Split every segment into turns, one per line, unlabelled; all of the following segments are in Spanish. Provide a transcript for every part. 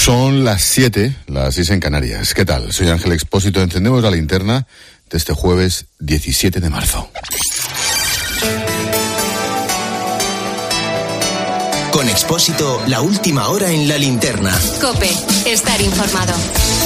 Son las 7, las 6 en Canarias. ¿Qué tal? Soy Ángel Expósito. Encendemos la linterna de este jueves 17 de marzo.
Con Expósito, la última hora en la linterna.
COPE, estar informado.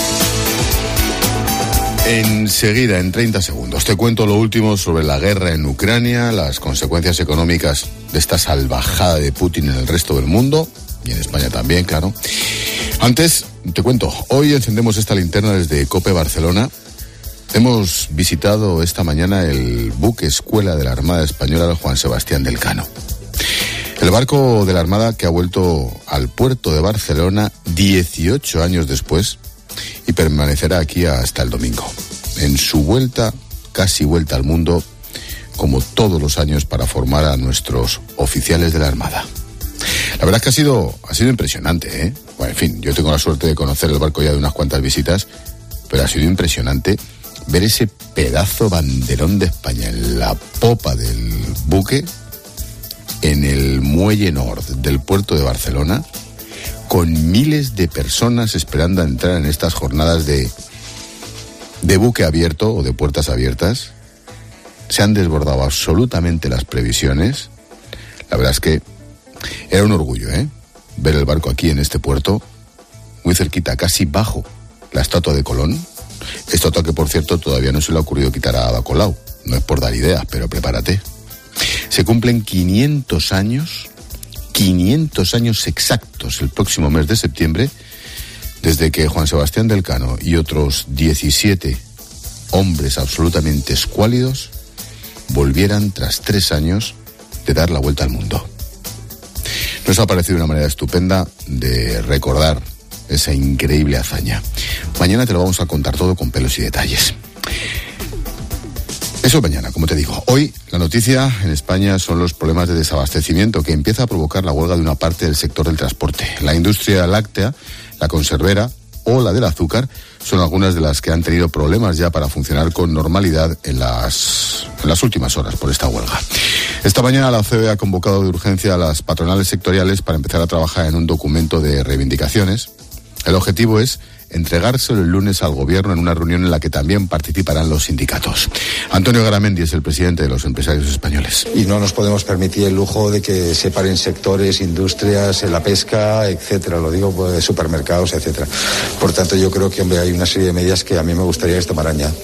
Enseguida, en 30 segundos, te cuento lo último sobre la guerra en Ucrania, las consecuencias económicas de esta salvajada de Putin en el resto del mundo, y en España también, claro. Antes, te cuento, hoy encendemos esta linterna desde COPE Barcelona. Hemos visitado esta mañana el buque escuela de la Armada Española, el Juan Sebastián del Cano. El barco de la Armada que ha vuelto al puerto de Barcelona 18 años después y permanecerá aquí hasta el domingo. En su vuelta, casi vuelta al mundo, como todos los años, para formar a nuestros oficiales de la Armada. La verdad es que ha sido impresionante, ¿eh? Bueno, en fin, yo tengo la suerte de conocer el barco ya de unas cuantas visitas, pero ha sido impresionante ver ese pedazo banderón de España en la popa del buque, en el muelle norte del puerto de Barcelona, con miles de personas esperando a entrar en estas jornadas de buque abierto o de puertas abiertas. Se han desbordado absolutamente las previsiones. La verdad es que era un orgullo, ver el barco aquí en este puerto, muy cerquita, casi bajo la estatua de Colón. Estatua que, por cierto, todavía no se le ha ocurrido quitar a Ada Colau. No es por dar ideas, pero prepárate. Se cumplen 500 años exactos el próximo mes de septiembre, desde que Juan Sebastián del Cano y otros 17 hombres absolutamente escuálidos volvieran tras 3 años de dar la vuelta al mundo. Nos ha parecido una manera estupenda de recordar esa increíble hazaña. Mañana te lo vamos a contar todo con pelos y detalles. Eso mañana, como te digo. Hoy la noticia en España son los problemas de desabastecimiento que empieza a provocar la huelga de una parte del sector del transporte. La industria láctea, la conservera o la del azúcar son algunas de las que han tenido problemas ya para funcionar con normalidad en las últimas horas por esta huelga. Esta mañana la OCDE ha convocado de urgencia a las patronales sectoriales para empezar a trabajar en un documento de reivindicaciones. El objetivo es entregárselo el lunes al gobierno en una reunión en la que también participarán los sindicatos. Antonio Garamendi es el presidente de los empresarios españoles.
Y no nos podemos permitir el lujo de que se paren sectores, industrias, la pesca, etcétera. Lo digo, pues, supermercados, etcétera. Por tanto, yo creo que, hombre, hay una serie de medidas que a mí me gustaría que se tomaran ya.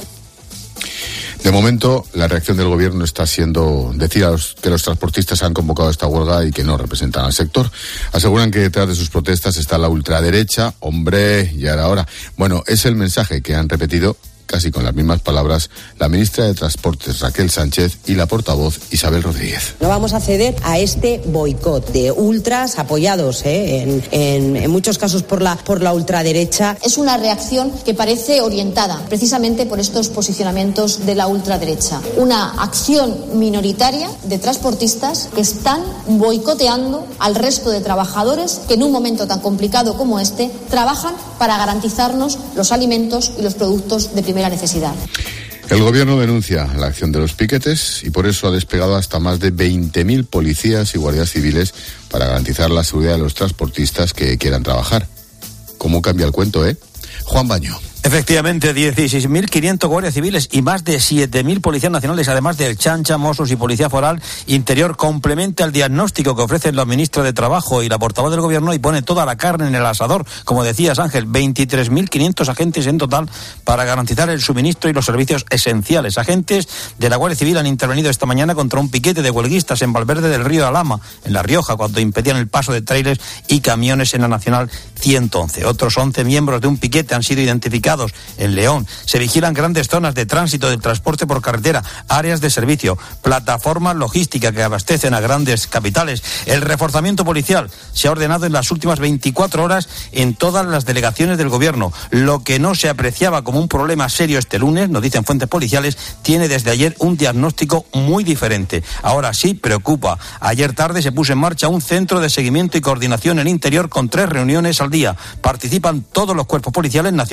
De momento, la reacción del gobierno está siendo decir que los transportistas han convocado esta huelga y que no representan al sector. Aseguran que detrás de sus protestas está la ultraderecha. Hombre, ya era hora. Bueno, es el mensaje que han repetido casi con las mismas palabras la ministra de Transportes Raquel Sánchez y la portavoz Isabel Rodríguez.
No vamos a ceder a este boicot de ultras apoyados en muchos casos por la ultraderecha.
Es una reacción que parece orientada precisamente por estos posicionamientos de la ultraderecha. Una acción minoritaria de transportistas que están boicoteando al resto de trabajadores que en un momento tan complicado como este trabajan para garantizarnos los alimentos y los productos de primera necesidad.
El gobierno denuncia la acción de los piquetes y por eso ha desplegado hasta más de 20.000 policías y guardias civiles para garantizar la seguridad de los transportistas que quieran trabajar. ¿Cómo cambia el cuento, Juan Baño?
Efectivamente, 16.500 guardias civiles y más de 7.000 policías nacionales, además del Chancha, Mossos y Policía Foral Interior, complementa el diagnóstico que ofrecen la ministra de Trabajo y la portavoz del Gobierno y pone toda la carne en el asador. Como decías, Ángel, 23.500 agentes en total para garantizar el suministro y los servicios esenciales. Agentes de la Guardia Civil han intervenido esta mañana contra un piquete de huelguistas en Valverde del Río de Alhama, en La Rioja, cuando impedían el paso de tráilers y camiones en la Nacional 111. Otros 11 miembros de un piquete han sido identificados en León. Se vigilan grandes zonas de tránsito del transporte por carretera, áreas de servicio, plataformas logísticas que abastecen a grandes capitales. El reforzamiento policial se ha ordenado en las últimas 24 horas en todas las delegaciones del Gobierno. Lo que no se apreciaba como un problema serio este lunes, nos dicen fuentes policiales, tiene desde ayer un diagnóstico muy diferente. Ahora sí preocupa. Ayer tarde se puso en marcha un centro de seguimiento y coordinación en Interior con 3 reuniones al día. Participan todos los cuerpos policiales nacionales y autonómicos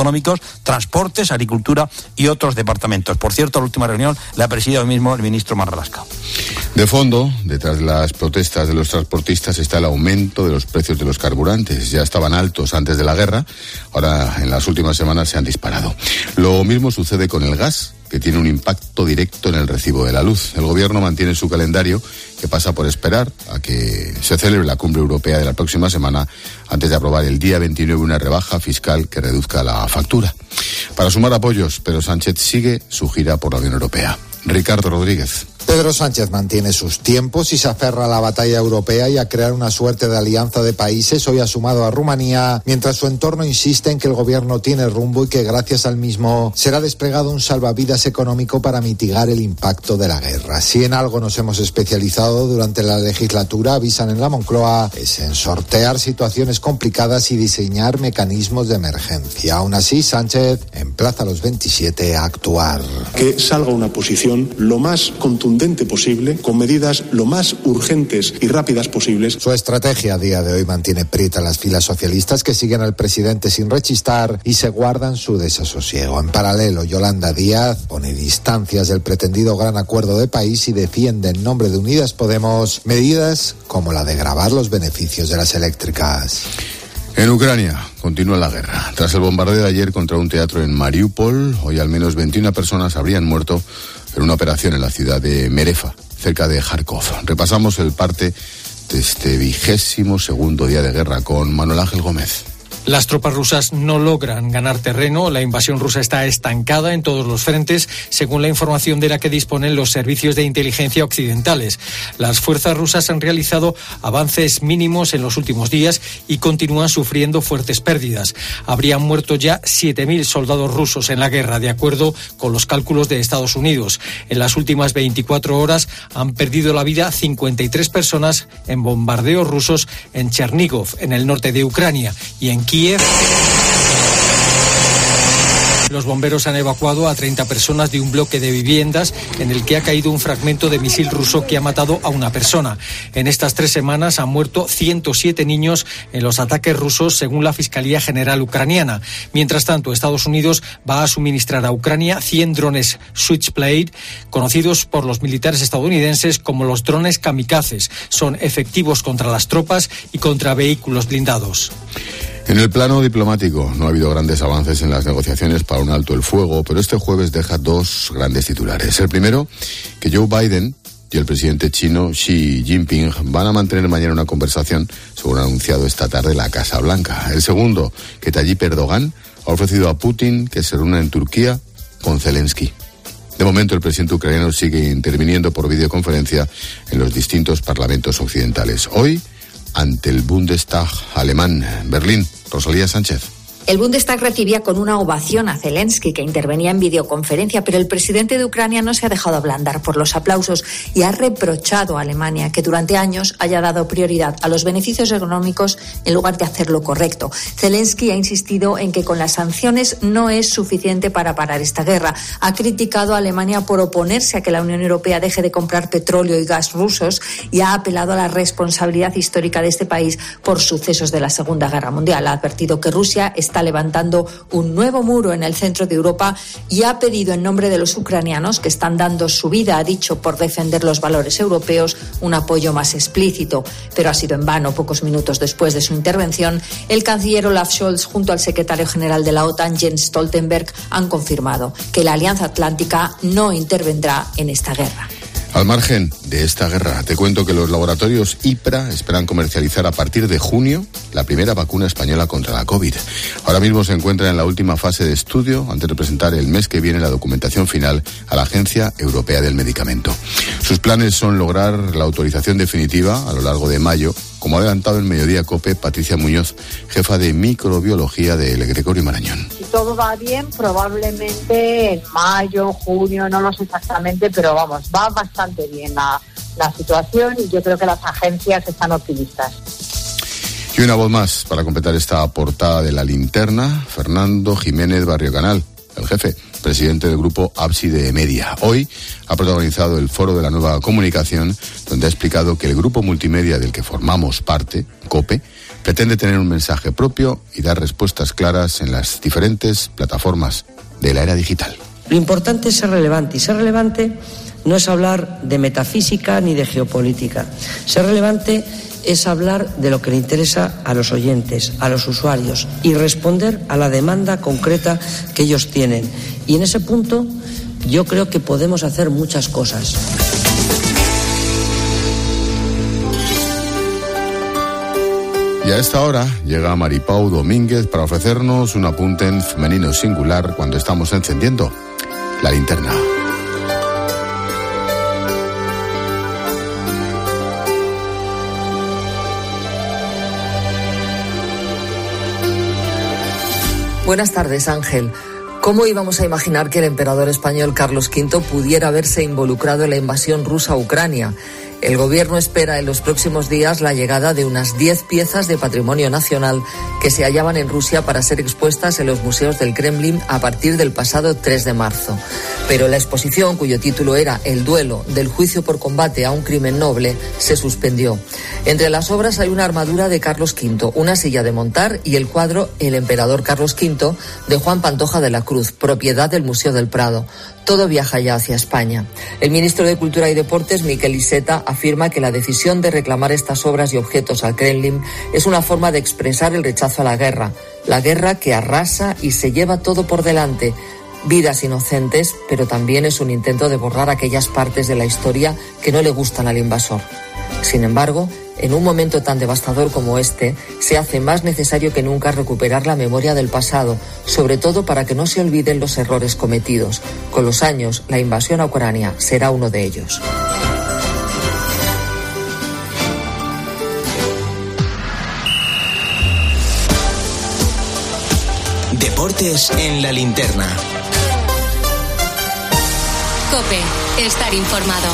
económicos, transportes, agricultura y otros departamentos. Por cierto, la última reunión la ha presidido hoy mismo el ministro Marlaska.
De fondo, detrás de las protestas de los transportistas está el aumento de los precios de los carburantes. Ya estaban altos antes de la guerra, ahora en las últimas semanas se han disparado. Lo mismo sucede con el gas, que tiene un impacto directo en el recibo de la luz. El gobierno mantiene su calendario, que pasa por esperar a que se celebre la cumbre europea de la próxima semana antes de aprobar el día 29 una rebaja fiscal que reduzca la factura. Para sumar apoyos, Pedro Sánchez sigue su gira por la Unión Europea. Ricardo Rodríguez.
Pedro Sánchez mantiene sus tiempos y se aferra a la batalla europea y a crear una suerte de alianza de países. Hoy ha sumado a Rumanía, mientras su entorno insiste en que el gobierno tiene rumbo y que gracias al mismo será desplegado un salvavidas económico para mitigar el impacto de la guerra. Si en algo nos hemos especializado durante la legislatura, avisan en la Moncloa, es en sortear situaciones complicadas y diseñar mecanismos de emergencia. Aún así, Sánchez emplaza a los 27 a actuar.
Que salga una posición lo más contundente posible, con medidas lo más urgentes y rápidas posibles.
Su estrategia a día de hoy mantiene prieta las filas socialistas, que siguen al presidente sin rechistar y se guardan su desasosiego. En paralelo, Yolanda Díaz pone distancias del pretendido gran acuerdo de país y defiende en nombre de Unidas Podemos medidas como la de gravar los beneficios de las eléctricas.
En Ucrania continúa la guerra. Tras el bombardeo de ayer contra un teatro en Mariupol, hoy al menos 21 personas habrían muerto en una operación en la ciudad de Merefa, cerca de Kharkov. Repasamos el parte de este 22º día de guerra con Manuel Ángel Gómez.
Las tropas rusas no logran ganar terreno. La invasión rusa está estancada en todos los frentes, según la información de la que disponen los servicios de inteligencia occidentales. Las fuerzas rusas han realizado avances mínimos en los últimos días y continúan sufriendo fuertes pérdidas. Habrían muerto ya 7.000 soldados rusos en la guerra, de acuerdo con los cálculos de Estados Unidos. En las últimas 24 horas han perdido la vida 53 personas en bombardeos rusos en Chernigov, en el norte de Ucrania, y en Kiev. Los bomberos han evacuado a 30 personas de un bloque de viviendas en el que ha caído un fragmento de misil ruso que ha matado a una persona. En estas 3 semanas han muerto 107 niños en los ataques rusos, según la Fiscalía General ucraniana. Mientras tanto, Estados Unidos va a suministrar a Ucrania 100 drones Switchblade, conocidos por los militares estadounidenses como los drones kamikazes. Son efectivos contra las tropas y contra vehículos blindados.
En el plano diplomático no ha habido grandes avances en las negociaciones para un alto el fuego, pero este jueves deja 2 grandes titulares. El primero, que Joe Biden y el presidente chino Xi Jinping van a mantener mañana una conversación, según ha anunciado esta tarde la Casa Blanca. El segundo, que Tayyip Erdogan ha ofrecido a Putin que se reúna en Turquía con Zelensky. De momento, el presidente ucraniano sigue interviniendo por videoconferencia en los distintos parlamentos occidentales. Hoy, ante el Bundestag alemán, Berlín, Rosalía Sánchez.
El Bundestag recibía con una ovación a Zelensky, que intervenía en videoconferencia, pero el presidente de Ucrania no se ha dejado ablandar por los aplausos y ha reprochado a Alemania que durante años haya dado prioridad a los beneficios económicos en lugar de hacer lo correcto. Zelensky ha insistido en que con las sanciones no es suficiente para parar esta guerra. Ha criticado a Alemania por oponerse a que la Unión Europea deje de comprar petróleo y gas rusos y ha apelado a la responsabilidad histórica de este país por sucesos de la Segunda Guerra Mundial. Ha advertido que Rusia está levantando un nuevo muro en el centro de Europa y ha pedido en nombre de los ucranianos, que están dando su vida, ha dicho, por defender los valores europeos, un apoyo más explícito. Pero ha sido en vano. Pocos minutos después de su intervención, el canciller Olaf Scholz junto al secretario general de la OTAN, Jens Stoltenberg, han confirmado que la Alianza Atlántica no intervendrá en esta guerra.
Al margen de esta guerra, te cuento que los laboratorios IPRA esperan comercializar a partir de junio la primera vacuna española contra la COVID. Ahora mismo se encuentra en la última fase de estudio antes de presentar el mes que viene la documentación final a la Agencia Europea del Medicamento. Sus planes son lograr la autorización definitiva a lo largo de mayo, como ha adelantado en Mediodía COPE Patricia Muñoz, jefa de microbiología del Gregorio Marañón.
Si todo va bien, probablemente en mayo, junio, no lo sé exactamente, pero vamos, va bastante bien la situación y yo creo que las agencias están optimistas.
Y una voz más para completar esta portada de La Linterna, Fernando Jiménez Barriocanal, el jefe, presidente del grupo Ábside Media. Hoy ha protagonizado el Foro de la Nueva Comunicación, donde ha explicado que el grupo multimedia del que formamos parte, COPE, Pretende tener un mensaje propio y dar respuestas claras en las diferentes plataformas de la era digital.
Lo importante es ser relevante, y ser relevante no es hablar de metafísica ni de geopolítica. Ser relevante es hablar de lo que le interesa a los oyentes, a los usuarios, y responder a la demanda concreta que ellos tienen. Y en ese punto yo creo que podemos hacer muchas cosas.
Y a esta hora llega Maripau Domínguez para ofrecernos un apunte en femenino singular cuando estamos encendiendo la linterna.
Buenas tardes, Ángel. ¿Cómo íbamos a imaginar que el emperador español Carlos V pudiera haberse involucrado en la invasión rusa a Ucrania? El gobierno espera en los próximos días la llegada de unas 10 piezas de patrimonio nacional que se hallaban en Rusia para ser expuestas en los museos del Kremlin a partir del pasado 3 de marzo. Pero la exposición, cuyo título era El duelo del juicio por combate a un crimen noble, se suspendió. Entre las obras hay una armadura de Carlos V, una silla de montar y el cuadro El emperador Carlos V de Juan Pantoja de la Cruz, propiedad del Museo del Prado. Todo viaja ya hacia España. El ministro de Cultura y Deportes, Miquel Iceta, afirma que la decisión de reclamar estas obras y objetos al Kremlin es una forma de expresar el rechazo a la guerra que arrasa y se lleva todo por delante. Vidas inocentes, pero también es un intento de borrar aquellas partes de la historia que no le gustan al invasor. Sin embargo, en un momento tan devastador como este, se hace más necesario que nunca recuperar la memoria del pasado, sobre todo para que no se olviden los errores cometidos. Con los años, la invasión a Ucrania será uno de ellos.
Deportes en la linterna.
COPE, estar informado.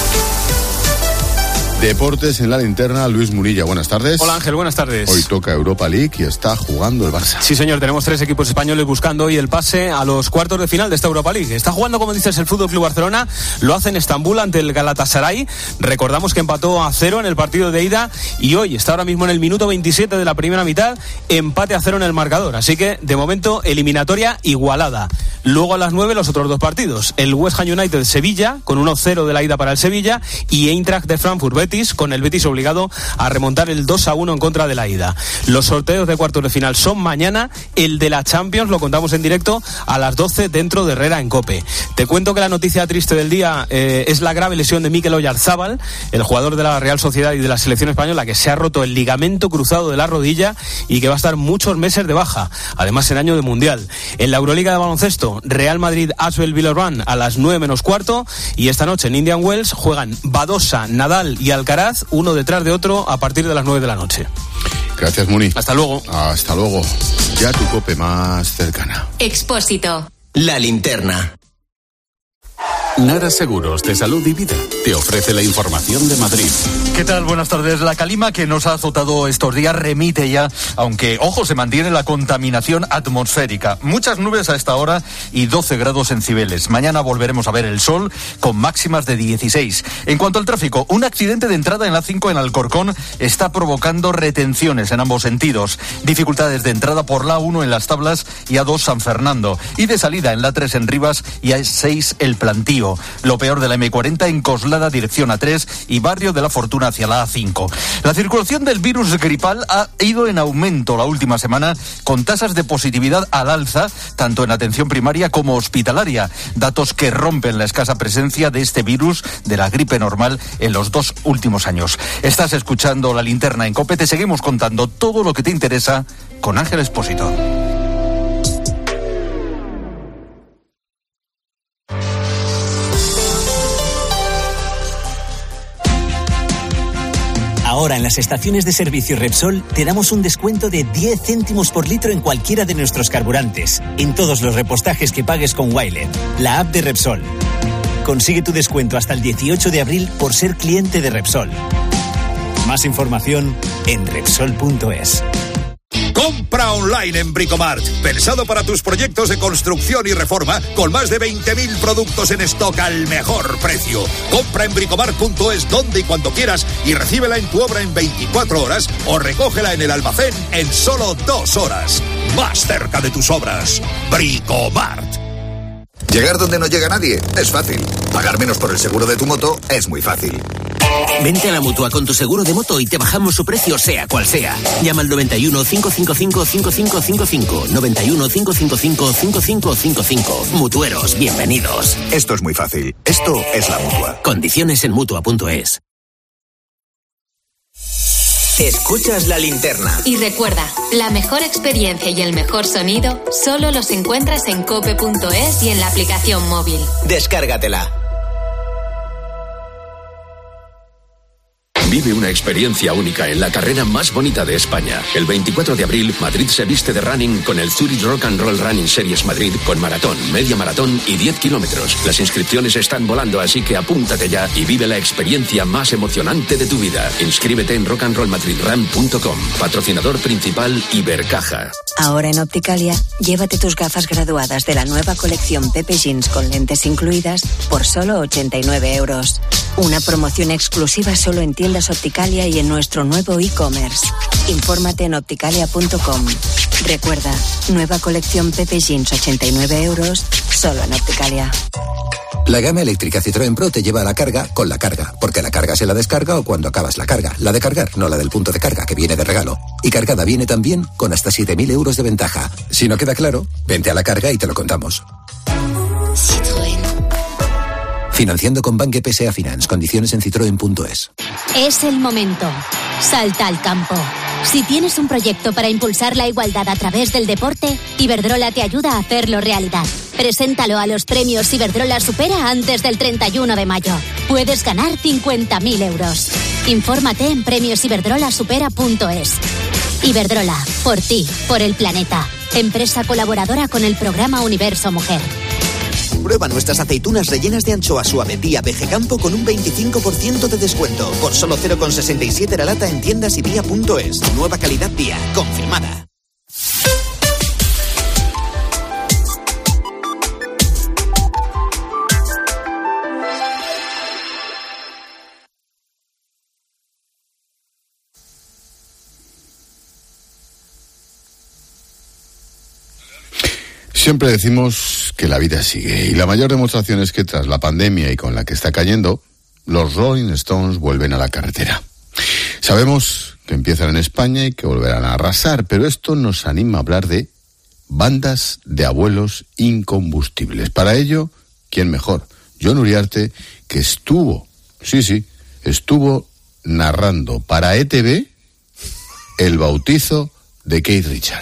Deportes en la linterna, Luis Murilla, buenas tardes.
Hola Ángel, buenas tardes.
Hoy toca Europa League y está jugando el Barça.
Sí señor, tenemos 3 equipos españoles buscando hoy el pase a los cuartos de final de esta Europa League. Está jugando, como dices, el FC Barcelona, lo hace en Estambul ante el Galatasaray. Recordamos que empató a 0 en el partido de ida y hoy está ahora mismo en el minuto 27 de la primera mitad, empate a 0 en el marcador. Así que, de momento, eliminatoria igualada. Luego a las 9 los otros 2 partidos. El West Ham United-Sevilla, con 1-0 de la ida para el Sevilla, y Eintracht de Frankfurt-Betis, con el Betis obligado a remontar el 2-1 en contra de la ida. Los sorteos de cuartos de final son mañana. El de la Champions lo contamos en directo a las 12 dentro de Herrera en COPE. Te cuento que la noticia triste del día es la grave lesión de Mikel Oyarzabal, el jugador de la Real Sociedad y de la selección española, que se ha roto el ligamento cruzado de la rodilla y que va a estar muchos meses de baja, además en año de Mundial. En la Euroliga de baloncesto, Real Madrid Asbel Villeurbanne a las 9 menos cuarto, y esta noche en Indian Wells juegan Badosa, Nadal y Alcaraz, uno detrás de otro, a partir de las 9 de la noche.
Gracias, Muni.
Hasta luego.
Hasta luego. Ya tu COPE más cercana.
Expósito.
La linterna.
Nara Seguros de Salud y Vida te ofrece la información de Madrid.
¿Qué tal? Buenas tardes. La calima que nos ha azotado estos días remite ya, aunque, ojo, se mantiene la contaminación atmosférica. Muchas nubes a esta hora y 12 grados en Cibeles. Mañana volveremos a ver el sol con máximas de 16. En cuanto al tráfico, un accidente de entrada en la 5 en Alcorcón está provocando retenciones en ambos sentidos. Dificultades de entrada por la 1 en Las Tablas y A2 San Fernando. Y de salida en la 3 en Rivas y A6 El Plantío. Lo peor de la M40 en Coslada, dirección A3 y Barrio de la Fortuna hacia la A5. La circulación del virus gripal ha ido en aumento la última semana, con tasas de positividad al alza, tanto en atención primaria como hospitalaria. Datos que rompen la escasa presencia de este virus de la gripe normal en los 2 últimos años. Estás escuchando La Linterna en COPE. Te seguimos contando todo lo que te interesa con Ángel Expósito.
Ahora en las estaciones de servicio Repsol te damos un descuento de 10 céntimos por litro en cualquiera de nuestros carburantes, en todos los repostajes que pagues con Wilet, la app de Repsol. Consigue tu descuento hasta el 18 de abril por ser cliente de Repsol. Más información en Repsol.es.
Compra online en Bricomart. Pensado para tus proyectos de construcción y reforma, con más de 20.000 productos en stock al mejor precio. Compra en bricomart.es donde y cuando quieras y recíbela en tu obra en 24 horas o recógela en el almacén en solo 2 horas. Más cerca de tus obras. Bricomart.
Llegar donde no llega nadie es fácil. Pagar menos por el seguro de tu moto es muy fácil.
Vente a la Mutua con tu seguro de moto y te bajamos su precio sea cual sea. Llama al 91 555 5555. 91 555 5555. Mutueros, bienvenidos.
Esto es muy fácil. Esto es la Mutua.
Condiciones en Mutua.es.
Escuchas La Linterna.
Y recuerda, la mejor experiencia y el mejor sonido solo los encuentras en cope.es y en la aplicación móvil.
Descárgatela.
Vive una experiencia única en la carrera más bonita de España. El 24 de abril, Madrid se viste de running con el Zurich Rock and Roll Running Series Madrid con maratón, media maratón y 10 kilómetros. Las inscripciones están volando, así que apúntate ya y vive la experiencia más emocionante de tu vida. Inscríbete en rockandrollmadridrun.com. Patrocinador principal Ibercaja.
Ahora en Opticalia, llévate tus gafas graduadas de la nueva colección Pepe Jeans con lentes incluidas por solo 89 euros. Una promoción exclusiva solo en tiendas Opticalia y en nuestro nuevo e-commerce. Infórmate en opticalia.com. Recuerda, nueva colección Pepe Jeans 89 euros, solo en Opticalia.
La gama eléctrica Citroën Pro te lleva a la carga con la carga, porque la carga se la descarga o cuando acabas la carga. La de cargar, no la del punto de carga, que viene de regalo. Y cargada viene también con hasta 7.000 euros de ventaja. Si no queda claro, vente a la carga y te lo contamos.
Citroën.
Financiando con Banque PSA Finance. Condiciones en citroen.es.
Es el momento. Salta al campo. Si tienes un proyecto para impulsar la igualdad a través del deporte, Iberdrola te ayuda a hacerlo realidad. Preséntalo a los premios Iberdrola Supera antes del 31 de mayo. Puedes ganar 50.000 euros. Infórmate en premiosiberdrolasupera.es. Iberdrola, por ti, por el planeta. Empresa colaboradora con el programa Universo Mujer.
Prueba nuestras aceitunas rellenas de anchoa suave Día Veje Campo con un 25% de descuento. Por solo 0,67 la lata en tiendas y día.es. Nueva calidad Día, confirmada.
Siempre decimos que la vida sigue y la mayor demostración es que tras la pandemia y con la que está cayendo, los Rolling Stones vuelven a la carretera. Sabemos que empiezan en España y que volverán a arrasar, pero esto nos anima a hablar de bandas de abuelos incombustibles. Para ello, ¿quién mejor? Jon Uriarte, que estuvo narrando para ETV el bautizo de Keith Richards.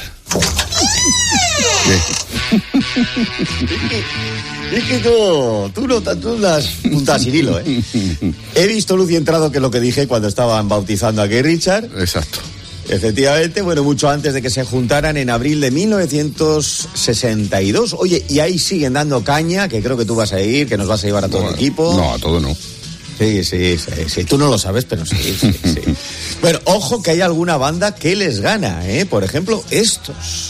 Es que tú las puntas sin hilo, ¿eh? He visto luz y entrado, que es lo que dije cuando estaban bautizando a Keith Richards.
Exacto.
Efectivamente, bueno, mucho antes de que se juntaran en abril de 1962. Oye, y ahí siguen dando caña, que creo que tú vas a ir, que nos vas a llevar a todo el equipo.
No, a todo no.
Sí. Tú no lo sabes, pero sí. Bueno, ojo que hay alguna banda que les gana, ¿eh? Por ejemplo, estos.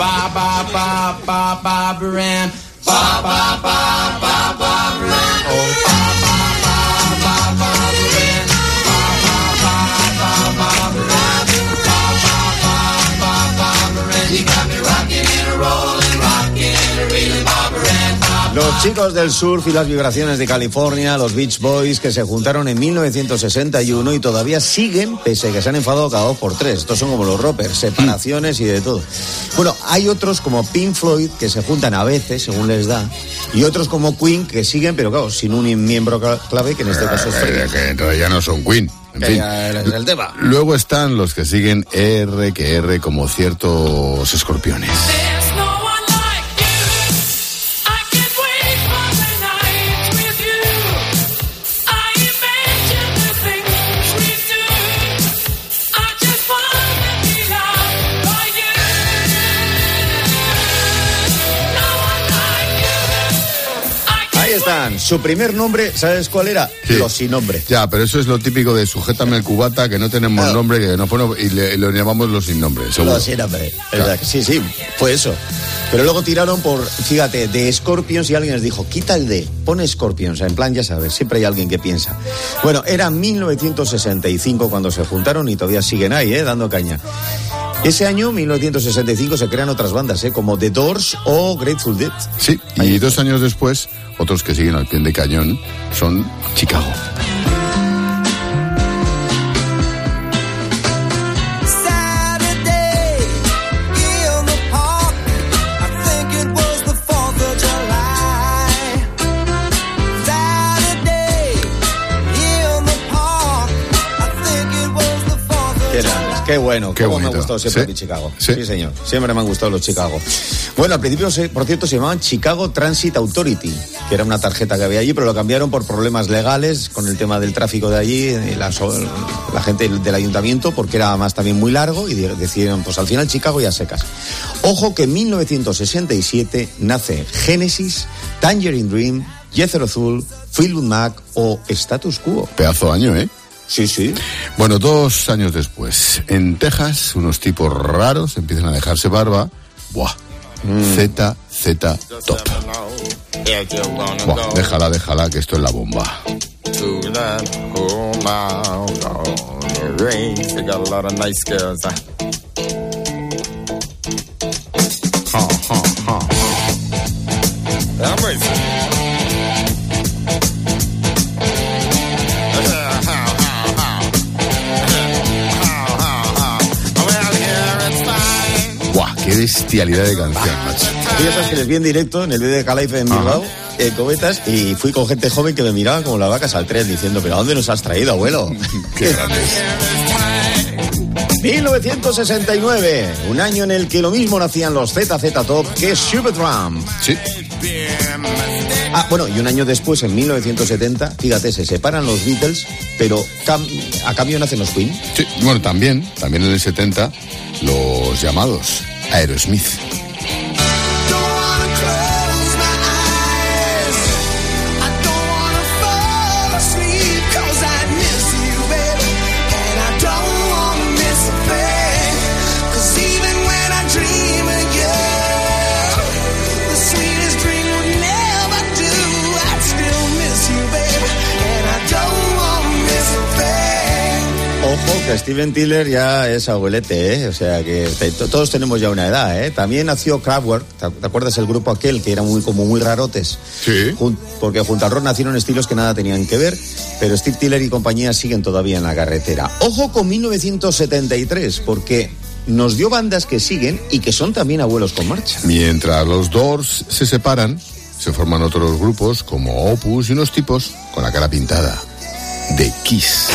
Los chicos del surf y las vibraciones de California, los Beach Boys, que se juntaron en 1961 y todavía siguen, pese a que se han enfadado cada 2 por 3. Estos son como los rockers, separaciones y de todo. Bueno, hay otros como Pink Floyd, que se juntan a veces, según les da, y otros como Queen, que siguen, pero claro, sin un miembro clave, que en este caso es Freddie.
Que en realidad no son Queen. En fin.
Es el tema.
Luego están los que siguen R como ciertos escorpiones.
están. Su primer nombre, ¿sabes cuál era?
Sí.
Los sin nombre.
Ya, pero eso es lo típico de sujétame el cubata, que no tenemos nombre, que nos pone, y lo llamamos los sin nombre. Seguro.
Los sin nombre. Claro. Sí, fue eso. Pero luego tiraron por, fíjate, de Scorpions y alguien les dijo, quita el D, pone Scorpions. En plan, ya sabes, siempre hay alguien que piensa. Bueno, era 1965 cuando se juntaron y todavía siguen ahí, dando caña. Ese año, 1965, se crean otras bandas, como The Doors o Grateful Dead.
Sí, y 2 años después, otros que siguen al pie de cañón son Chicago.
Qué bueno,
qué bonito.
Me ha gustado siempre Chicago. Sí, señor. Siempre me han gustado los Chicago. Bueno, al principio, por cierto, se llamaban Chicago Transit Authority, que era una tarjeta que había allí, pero lo cambiaron por problemas legales con el tema del tráfico de allí, la gente del ayuntamiento, porque era además también muy largo y decidieron, pues al final Chicago ya secas. Ojo que en 1967 nace Genesis, Tangerine Dream, Jethro Tull, Fleetwood Mac o Status Quo.
Pedazo año, ¿eh?
Sí.
Bueno, 2 años después, en Texas, unos tipos raros empiezan a dejarse barba. Buah. ZZ Top. Buah, déjala, que esto es la bomba. Qué bestialidad de canción, macho.
Ya sabes que les vi en directo en el BD Calaife en Bilbao, Cobetas, y fui con gente joven que me miraba como las vacas al tren diciendo, ¿pero a dónde nos has traído, abuelo?
Qué grandes.
1969, un año en el que lo mismo nacían los ZZ Top que Supertramp.
Sí.
Bueno, y un año después, en 1970, fíjate, se separan los Beatles, pero a cambio nacen los Queen.
Sí, bueno, también en el 70, los llamados Aerosmith.
Ojo, que Steven Tyler ya es abuelete, O sea, que todos tenemos ya una edad, También nació Kraftwerk, ¿te acuerdas el grupo aquel que era muy rarotes?
Sí.
Porque junto al rock nacieron estilos que nada tenían que ver, pero Steve Tyler y compañía siguen todavía en la carretera. Ojo con 1973, porque nos dio bandas que siguen y que son también abuelos con marcha.
Mientras los Doors se separan, se forman otros grupos como Opus y unos tipos con la cara pintada. The Kiss.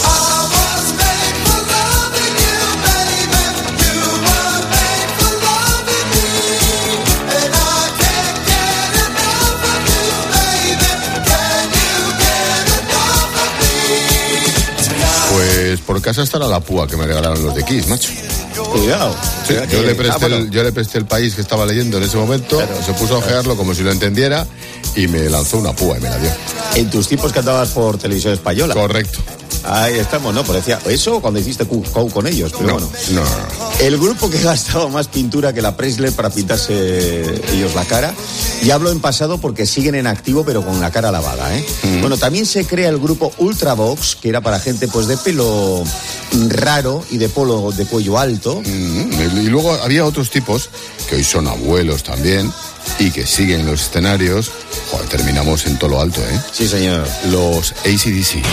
Pues por casa estará la púa que me regalaron los de Kiss, macho.
Cuidado.
Sí, yo le presté el país que estaba leyendo en ese momento, se puso a ojearlo como si lo entendiera y me lanzó una púa y me la dio.
En tus tiempos que andabas por Televisión Española.
Correcto.
Ahí estamos, ¿no? Parecía eso cuando hiciste Q con ellos, pero
No.
El grupo que gastaba más pintura que la Presley para pintarse ellos la cara. Y hablo en pasado porque siguen en activo, pero con la cara lavada, Bueno, también se crea el grupo Ultravox, que era para gente pues de pelo raro y de polo de cuello alto.
Y luego había otros tipos que hoy son abuelos también y que siguen en los escenarios. Joder, terminamos en todo lo alto,
Sí, señor.
Los AC/DC.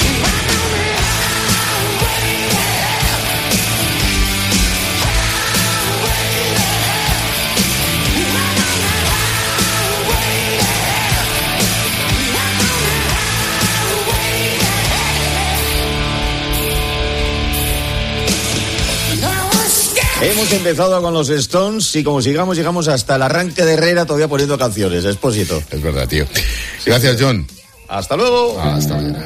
Hemos empezado con los Stones y como llegamos hasta el arranque de Herrera todavía poniendo canciones, Expósito.
Es verdad, tío. Gracias, John.
Hasta luego.
Hasta mañana.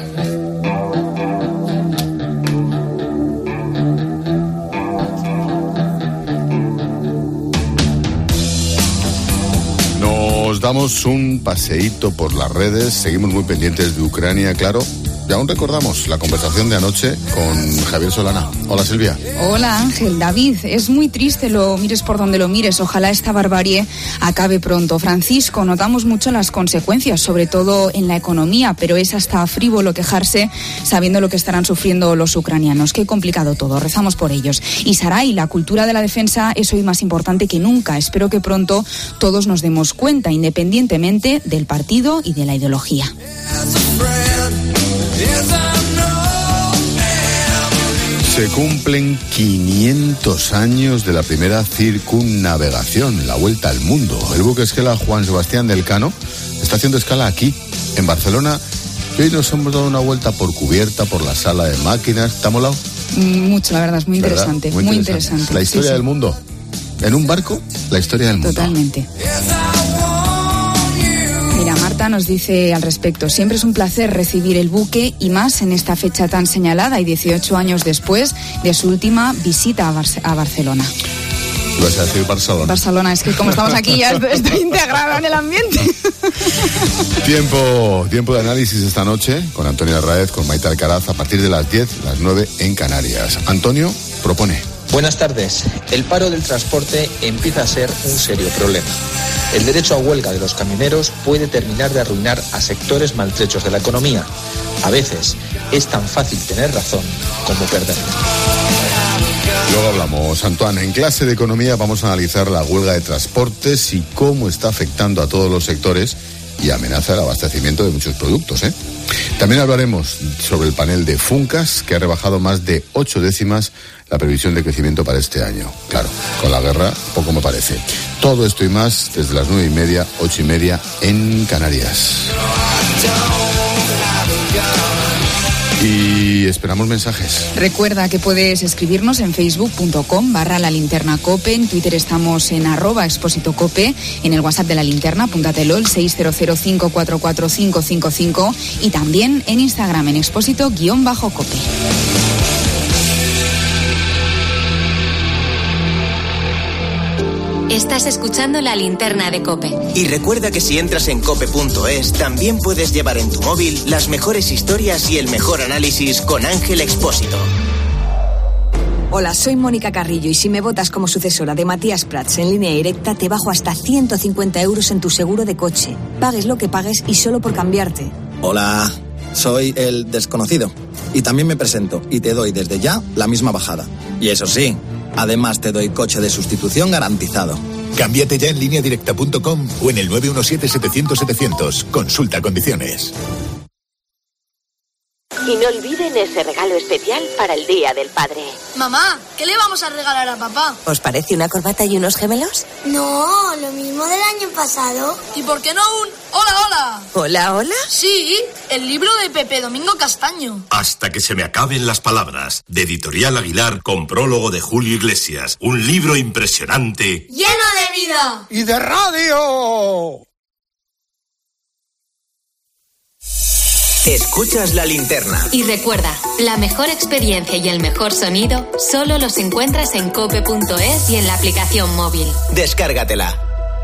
Nos damos un paseíto por las redes, seguimos muy pendientes de Ucrania, claro. Y aún recordamos la conversación de anoche con Javier Solana. Hola, Silvia.
Hola, Ángel. David, es muy triste, lo mires por donde lo mires. Ojalá esta barbarie acabe pronto. Francisco, notamos mucho las consecuencias, sobre todo en la economía, pero es hasta frívolo quejarse sabiendo lo que estarán sufriendo los ucranianos. Qué complicado todo. Rezamos por ellos. Y Saray, la cultura de la defensa es hoy más importante que nunca. Espero que pronto todos nos demos cuenta, independientemente del partido y de la ideología.
Se cumplen 500 años de la primera circunnavegación, la vuelta al mundo. El buque esquela Juan Sebastián del Cano está haciendo escala aquí, en Barcelona. Y hoy nos hemos dado una vuelta por cubierta, por la sala de máquinas. ¿Te ha molado?
Mucho, la verdad, es muy interesante. Muy interesante.
La historia del mundo. En un barco, la historia del mundo.
Totalmente. Mira, Marta nos dice al respecto: siempre es un placer recibir el buque y más en esta fecha tan señalada y 18 años después de su última visita a Barcelona.
¿Vas a decir Barcelona?
Barcelona, es que como estamos aquí ya estoy integrada en el ambiente.
Tiempo de análisis esta noche con Antonio Arraez, con Maite Alcaraz, a partir de las 10, las 9 en Canarias. Antonio propone.
Buenas tardes. El paro del transporte empieza a ser un serio problema. El derecho a huelga de los camioneros puede terminar de arruinar a sectores maltrechos de la economía. A veces es tan fácil tener razón como perderla.
Luego hablamos, Antoine. En clase de economía vamos a analizar la huelga de transportes y cómo está afectando a todos los sectores y amenaza el abastecimiento de muchos productos, ¿eh? También hablaremos sobre el panel de Funcas, que ha rebajado más de 8 décimas la previsión de crecimiento para este año. Claro, con la guerra poco me parece. Todo esto y más desde las 9:30, 8:30 en Canarias. Y esperamos mensajes.
Recuerda que puedes escribirnos en facebook.com/lalinternacope, en Twitter estamos en @expositocope, en el WhatsApp de La Linterna, apúntatelo, el 600544555, y también en Instagram en expósito_cope.
Estás escuchando La Linterna de COPE.
Y recuerda que si entras en cope.es, también puedes llevar en tu móvil las mejores historias y el mejor análisis con Ángel Expósito.
Hola, soy Mónica Carrillo y si me votas como sucesora de Matías Prats en Línea Directa, te bajo hasta 150 euros en tu seguro de coche. Pagues lo que pagues y solo por cambiarte.
Hola, soy el desconocido. Y también me presento y te doy desde ya la misma bajada. Y eso sí, además te doy coche de sustitución garantizado.
Cámbiate ya en lineadirecta.com o en el 917-700-700. Consulta condiciones.
Y no olviden ese regalo especial para el Día del Padre.
Mamá, ¿qué le vamos a regalar a papá?
¿Os parece una corbata y unos gemelos?
No, lo mismo del año pasado. ¿Y por qué no un hola, hola?
¿Hola, hola?
Sí, el libro de Pepe Domingo Castaño.
Hasta que se me acaben las palabras, de Editorial Aguilar, con prólogo de Julio Iglesias. Un libro impresionante.
¡Lleno de vida!
¡Y de radio!
Escuchas La Linterna.
Y recuerda, la mejor experiencia y el mejor sonido solo los encuentras en cope.es y en la aplicación móvil.
Descárgatela.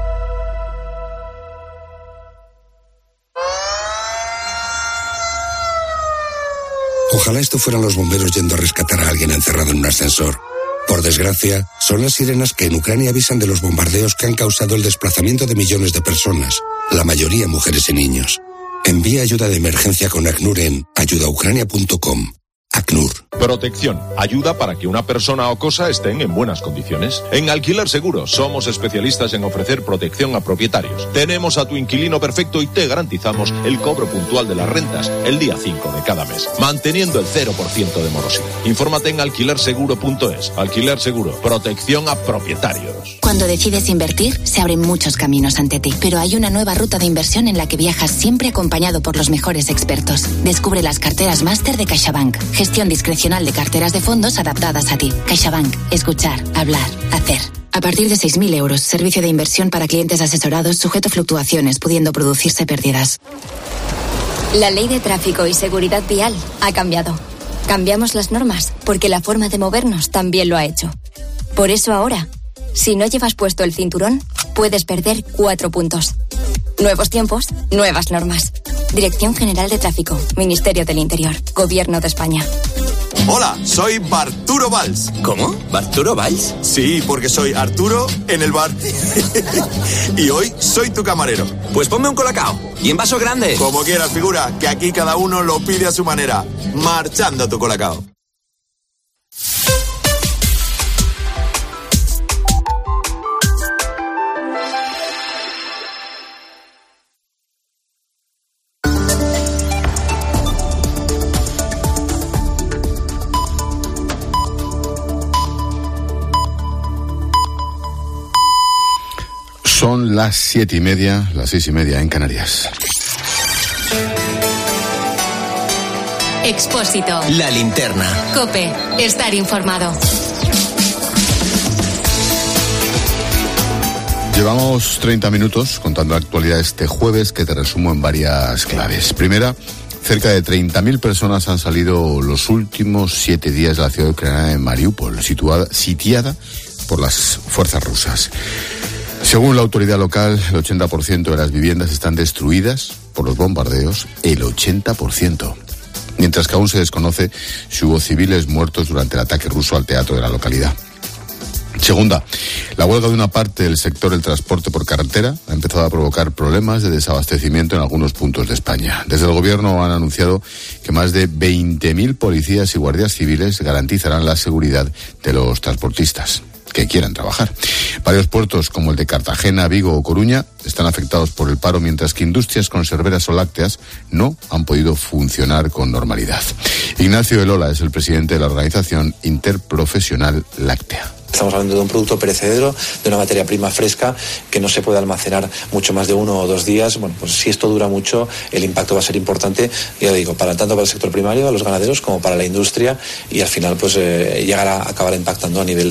Ojalá esto fueran los bomberos yendo a rescatar a alguien encerrado en un ascensor. Por desgracia, son las sirenas que en Ucrania avisan de los bombardeos que han causado el desplazamiento de millones de personas, la mayoría mujeres y niños. Envía ayuda de emergencia con ACNUR en ayudaucrania.com. ACNUR.
Protección. Ayuda para que una persona o cosa estén en buenas condiciones. En Alquiler Seguro somos especialistas en ofrecer protección a propietarios. Tenemos a tu inquilino perfecto y te garantizamos el cobro puntual de las rentas el día 5 de cada mes, manteniendo el 0% de morosidad. Infórmate en alquilerseguro.es. Alquiler Seguro. Protección a propietarios.
Cuando decides invertir, se abren muchos caminos ante ti, pero hay una nueva ruta de inversión en la que viajas siempre acompañado por los mejores expertos. Descubre las carteras máster de CaixaBank. Gestión discrecional de carteras de fondos adaptadas a ti. CaixaBank. Escuchar, hablar, hacer. A partir de 6.000 euros, servicio de inversión para clientes asesorados sujeto a fluctuaciones, pudiendo producirse pérdidas.
La ley de tráfico y seguridad vial ha cambiado. Cambiamos las normas porque la forma de movernos también lo ha hecho. Por eso ahora, si no llevas puesto el cinturón, puedes perder 4 puntos.
Nuevos tiempos, nuevas normas. Dirección General de Tráfico, Ministerio del Interior, Gobierno de España.
Hola, soy Barturo Valls.
¿Cómo? ¿Barturo Valls?
Sí, porque soy Arturo en el bar. Y hoy soy tu camarero.
Pues ponme un colacao. Y en vaso grande.
Como quieras, figura, que aquí cada uno lo pide a su manera. Marchando tu colacao.
Son las 7:30, las 6:30 en Canarias.
Expósito.
La linterna.
COPE. Estar informado.
Llevamos 30 minutos contando la actualidad este jueves, que te resumo en varias claves. Primera, cerca de 30.000 personas han salido los últimos 7 días de la ciudad ucraniana de Mariupol, sitiada por las fuerzas rusas. Según la autoridad local, el 80% de las viviendas están destruidas por los bombardeos, el 80%. Mientras que aún se desconoce si hubo civiles muertos durante el ataque ruso al teatro de la localidad. Segunda, la huelga de una parte del sector del transporte por carretera ha empezado a provocar problemas de desabastecimiento en algunos puntos de España. Desde el gobierno han anunciado que más de 20.000 policías y guardias civiles garantizarán la seguridad de los transportistas que quieran trabajar. Varios puertos, como el de Cartagena, Vigo o Coruña, están afectados por el paro, mientras que industrias conserveras o lácteas no han podido funcionar con normalidad. Ignacio Elola es el presidente de la organización interprofesional láctea.
Estamos hablando de un producto perecedero, de una materia prima fresca que no se puede almacenar mucho más de 1 o 2 días. Bueno, pues si esto dura mucho, el impacto va a ser importante, ya digo, tanto para el sector primario, a los ganaderos, como para la industria, y al final pues llegará a acabar impactando a nivel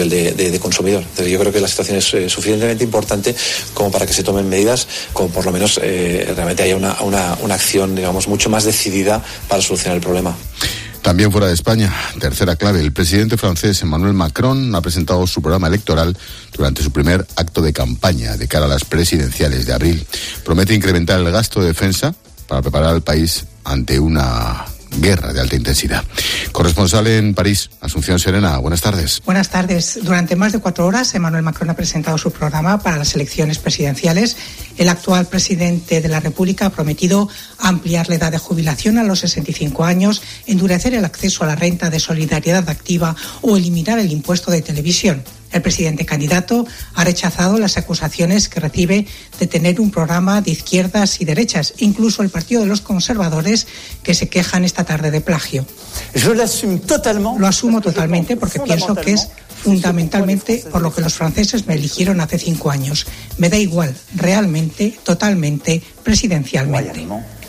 de consumidor. Entonces yo creo que la situación es suficientemente importante como para que se tomen medidas, como por lo menos realmente haya una acción, digamos, mucho más decidida para solucionar el problema.
También fuera de España, tercera clave, el presidente francés Emmanuel Macron ha presentado su programa electoral durante su primer acto de campaña de cara a las presidenciales de abril. Promete incrementar el gasto de defensa para preparar al país ante una guerra de alta intensidad. Corresponsal en París, Asunción Serena, buenas tardes.
Buenas tardes. Durante más de 4 horas, Emmanuel Macron ha presentado su programa para las elecciones presidenciales. El actual presidente de la República ha prometido ampliar la edad de jubilación a los 65 años, endurecer el acceso a la renta de solidaridad activa o eliminar el impuesto de televisión. El presidente candidato ha rechazado las acusaciones que recibe de tener un programa de izquierdas y derechas, incluso el Partido de los Conservadores, que se quejan esta tarde de plagio. Lo asumo totalmente porque pienso que es fundamentalmente por lo que los franceses me eligieron hace 5 años. Me da igual, realmente, totalmente, presidencialmente.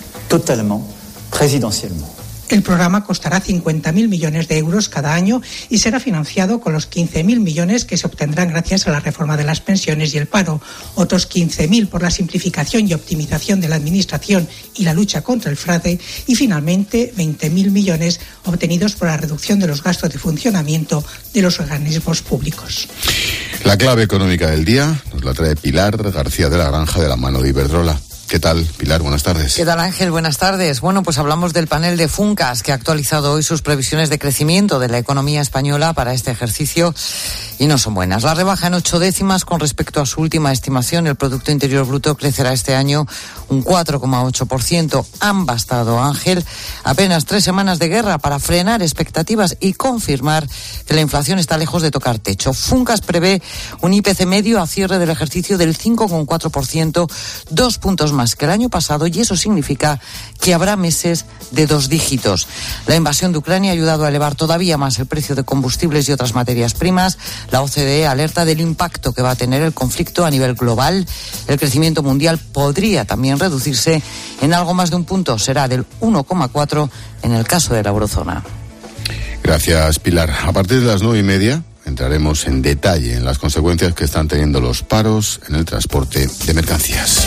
El programa costará 50.000 millones de euros cada año y será financiado con los 15.000 millones que se obtendrán gracias a la reforma de las pensiones y el paro, otros 15.000 por la simplificación y optimización de la administración y la lucha contra el fraude, y finalmente 20.000 millones obtenidos por la reducción de los gastos de funcionamiento de los organismos públicos.
La clave económica del día nos la trae Pilar García de la Granja, de la mano de Iberdrola. ¿Qué tal, Pilar? Buenas tardes.
¿Qué tal, Ángel? Buenas tardes. Bueno, pues hablamos del panel de Funcas, que ha actualizado hoy sus previsiones de crecimiento de la economía española para este ejercicio, y no son buenas. La rebaja en 8 décimas con respecto a su última estimación. El Producto Interior Bruto crecerá este año un 4,8%. Han bastado, Ángel, apenas 3 semanas de guerra para frenar expectativas y confirmar que la inflación está lejos de tocar techo. Funcas prevé un IPC medio a cierre del ejercicio del 5,4%, 2 puntos más que el año pasado, y eso significa que habrá meses de 2 dígitos. La invasión de Ucrania ha ayudado a elevar todavía más el precio de combustibles y otras materias primas. La OCDE alerta del impacto que va a tener el conflicto a nivel global. El crecimiento mundial podría también reducirse en algo más de 1 punto. Será del 1,4 en el caso de la eurozona.
Gracias, Pilar. A partir de las 9:30 entraremos en detalle en las consecuencias que están teniendo los paros en el transporte de mercancías.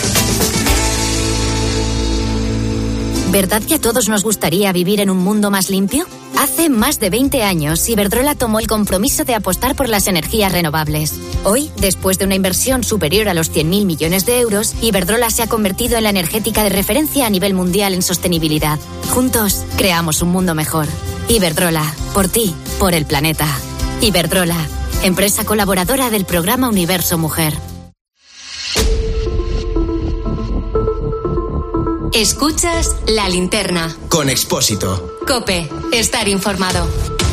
¿Verdad que a todos nos gustaría vivir en un mundo más limpio? Hace más de 20 años, Iberdrola tomó el compromiso de apostar por las energías renovables. Hoy, después de una inversión superior a los 100.000 millones de euros, Iberdrola se ha convertido en la energética de referencia a nivel mundial en sostenibilidad. Juntos, creamos un mundo mejor. Iberdrola, por ti, por el planeta. Iberdrola, empresa colaboradora del programa Universo Mujer.
Escuchas La Linterna.
Con Expósito.
COPE. Estar informado.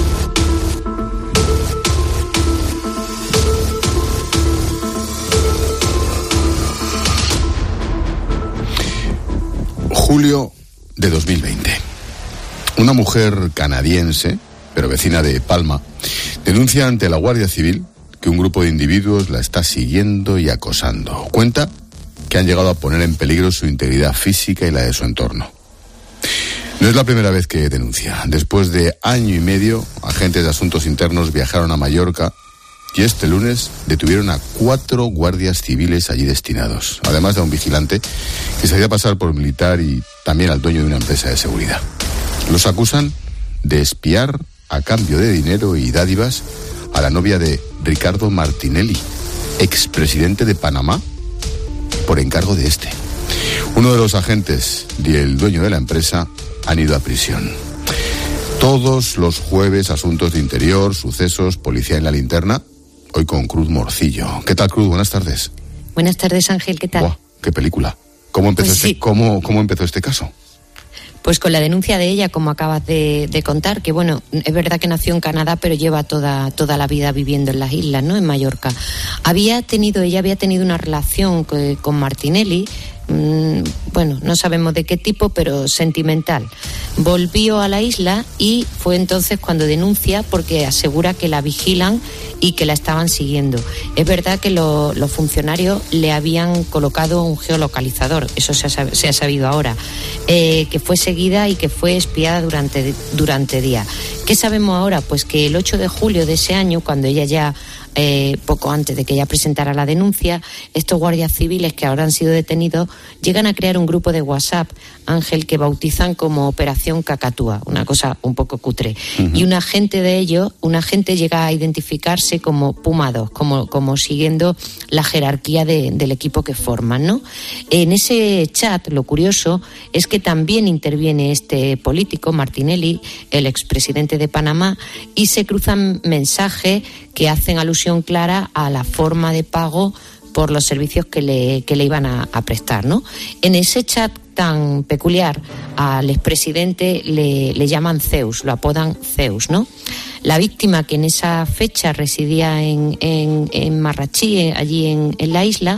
Julio de 2020. Una mujer canadiense, pero vecina de Palma, denuncia ante la Guardia Civil que un grupo de individuos la está siguiendo y acosando. Cuenta que han llegado a poner en peligro su integridad física y la de su entorno. No es la primera vez que denuncia. Después de año y medio, agentes de asuntos internos viajaron a Mallorca y este lunes detuvieron a 4 guardias civiles allí destinados, además de a un vigilante que se hacía pasar por militar y también al dueño de una empresa de seguridad. Los acusan de espiar a cambio de dinero y dádivas a la novia de Ricardo Martinelli, expresidente de Panamá, por encargo de este. Uno de los agentes y el dueño de la empresa han ido a prisión. Todos los jueves, asuntos de interior, sucesos, policía en la linterna. Hoy con Cruz Morcillo. ¿Qué tal, Cruz? Buenas tardes.
Buenas tardes, Ángel. ¿Qué tal?
¡Buah! ¡Qué película! ¿Cómo empezó,
pues sí.
¿cómo empezó este caso?
Pues con la denuncia de ella, como acabas de contar, que bueno, es verdad que nació en Canadá, pero lleva toda la vida viviendo en las islas, ¿no? En Mallorca. Ella había tenido una relación con Martinelli, bueno, no sabemos de qué tipo, pero sentimental. Volvió a la isla y fue entonces cuando denuncia, porque asegura que la vigilan y que la estaban siguiendo. Es verdad que los funcionarios le habían colocado un geolocalizador, eso se ha sabido ahora, que fue seguida y que fue espiada durante días. ¿Qué sabemos ahora? Pues que el 8 de julio de ese año, cuando ella ya poco antes de que ella presentara la denuncia, estos guardias civiles que ahora han sido detenidos llegan a crear un grupo de WhatsApp, Ángel, que bautizan como Operación Cacatúa, una cosa un poco cutre. Uh-huh. Y un agente llega a identificarse como Puma 2, como siguiendo la jerarquía del equipo que forman, ¿no? En ese chat, lo curioso es que también interviene este político, Martinelli, el expresidente de Panamá, y se cruzan mensajes que hacen alusión clara a la forma de pago por los servicios que le iban a prestar, ¿no? En ese chat tan peculiar al expresidente le llaman Zeus, lo apodan Zeus, ¿no? La víctima, que en esa fecha residía en Marrachí, allí en la isla,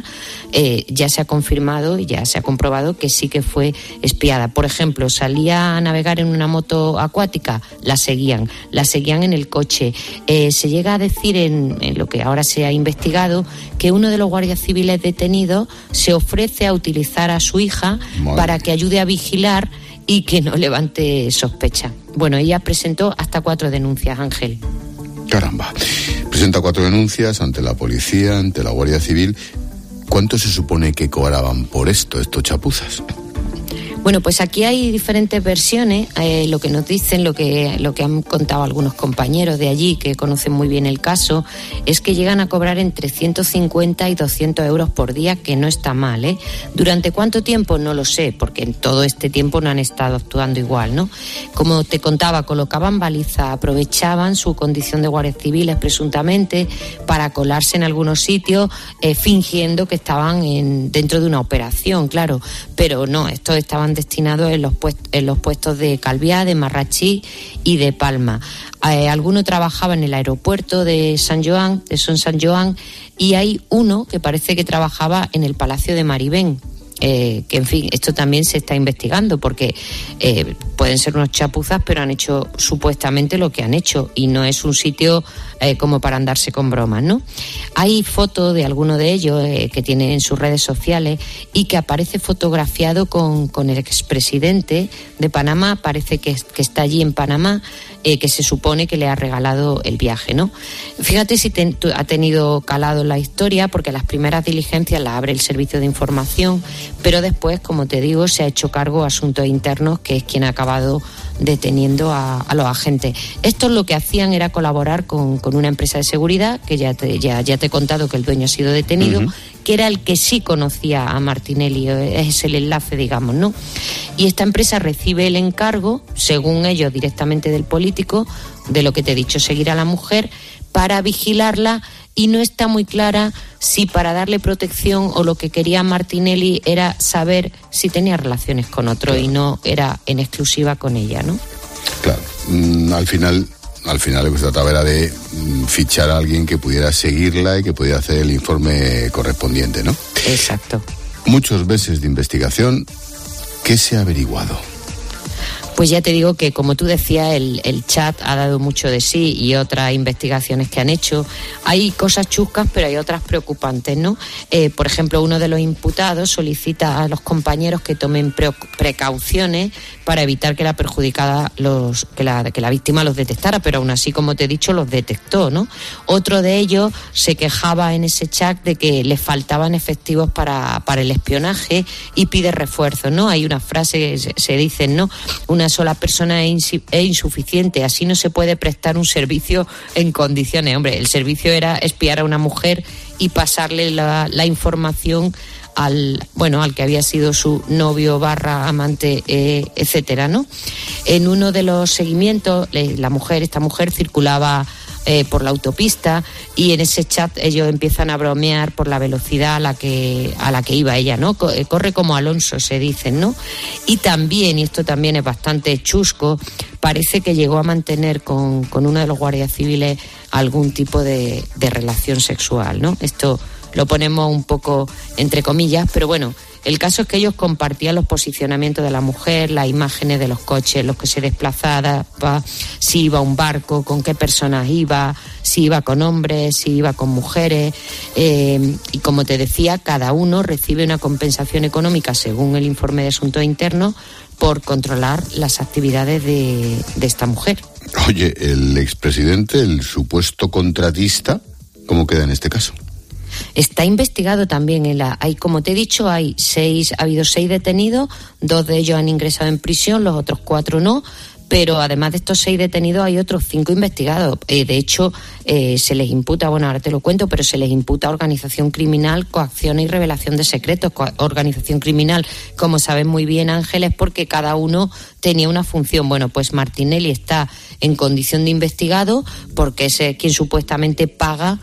ya se ha confirmado y ya se ha comprobado que sí que fue espiada. Por ejemplo, salía a navegar en una moto acuática, la seguían en el coche. Se llega a decir en lo que ahora se ha investigado que uno de los guardias civiles detenidos se ofrece a utilizar a su hija para que ayude a vigilar y que no levante sospecha. Bueno, ella presentó hasta 4 denuncias, Ángel.
Caramba. Presenta 4 denuncias ante la policía, ante la Guardia Civil. ¿Cuánto se supone que cobraban por estos chapuzas?
Bueno, pues aquí hay diferentes versiones. Lo que nos dicen, lo que han contado algunos compañeros de allí que conocen muy bien el caso, es que llegan a cobrar entre 150 y 200 euros por día, que no está mal, ¿eh? ¿Durante cuánto tiempo? No lo sé, porque en todo este tiempo no han estado actuando igual, ¿no? Como te contaba, colocaban balizas, aprovechaban su condición de guardias civiles presuntamente para colarse en algunos sitios, fingiendo que estaban dentro de una operación, claro, pero no, estos estaban destinados en los puestos de Calviá, de Marrachí y de Palma. Alguno trabajaba en el aeropuerto de Son San Joan, y hay uno que parece que trabajaba en el Palacio de Maribén. Que en fin, esto también se está investigando, porque pueden ser unos chapuzas, pero han hecho supuestamente lo que han hecho, y no es un sitio como para andarse con bromas, ¿no? Hay fotos de alguno de ellos que tiene en sus redes sociales y que aparece fotografiado con el expresidente de Panamá. Parece que está allí en Panamá, que se supone que le ha regalado el viaje, ¿no? Fíjate si ha tenido calado la historia, porque las primeras diligencias las abre el Servicio de Información, pero después, como te digo, se ha hecho cargo Asuntos Internos, que es quien ha acabado deteniendo a los agentes. Estos lo que hacían era colaborar con una empresa de seguridad, que ya te he contado que el dueño ha sido detenido, que era el que sí conocía a Martinelli, es el enlace, digamos, ¿no? Y esta empresa recibe el encargo, según ellos, directamente del político, de lo que te he dicho, seguir a la mujer para vigilarla, y no está muy clara si para darle protección o lo que quería Martinelli era saber si tenía relaciones con otro y no era en exclusiva con ella, ¿no?
Claro, al final lo que se trataba era de fichar a alguien que pudiera seguirla y que pudiera hacer el informe correspondiente, ¿no?
Exacto.
Muchos meses de investigación. ¿Qué se ha averiguado?
Pues ya te digo que, como tú decías, el chat ha dado mucho de sí y otras investigaciones que han hecho. Hay cosas chuscas, pero hay otras preocupantes, ¿no? Por ejemplo, uno de los imputados solicita a los compañeros que tomen precauciones para evitar que la perjudicada que la víctima los detectara, pero aún así, como te he dicho, los detectó, ¿no? Otro de ellos se quejaba en ese chat de que le faltaban efectivos para el espionaje y pide refuerzos, ¿no? Hay una frase que se dicen, ¿no? Una sola persona es insuficiente, así no se puede prestar un servicio en condiciones. Hombre, el servicio era espiar a una mujer y pasarle la información al que había sido su novio / amante, etcétera, ¿no? En uno de los seguimientos, esta mujer circulaba por la autopista, y en ese chat ellos empiezan a bromear por la velocidad a la que iba ella, ¿no? Corre como Alonso, se dicen, ¿no? Y también, y esto también es bastante chusco, parece que llegó a mantener con uno de los guardias civiles algún tipo de relación sexual, ¿no? Esto lo ponemos un poco entre comillas, pero bueno, el caso es que ellos compartían los posicionamientos de la mujer, las imágenes de los coches, los que se desplazaba, si iba a un barco, con qué personas iba, si iba con hombres, si iba con mujeres, y como te decía, cada uno recibe una compensación económica según el informe de Asuntos Internos por controlar las actividades de esta mujer.
Oye, el expresidente, el supuesto contratista, ¿cómo queda en este caso?
Está investigado también. Como te he dicho, ha habido 6 detenidos, 2 de ellos han ingresado en prisión, los otros 4 no, pero además de estos 6 detenidos hay otros 5 investigados. De hecho, se les imputa, ahora te lo cuento, pero se les imputa organización criminal, coacción y revelación de secretos. Organización criminal, como sabes muy bien, Ángeles, porque cada uno tenía una función. Bueno, pues Martinelli está en condición de investigado porque es quien supuestamente paga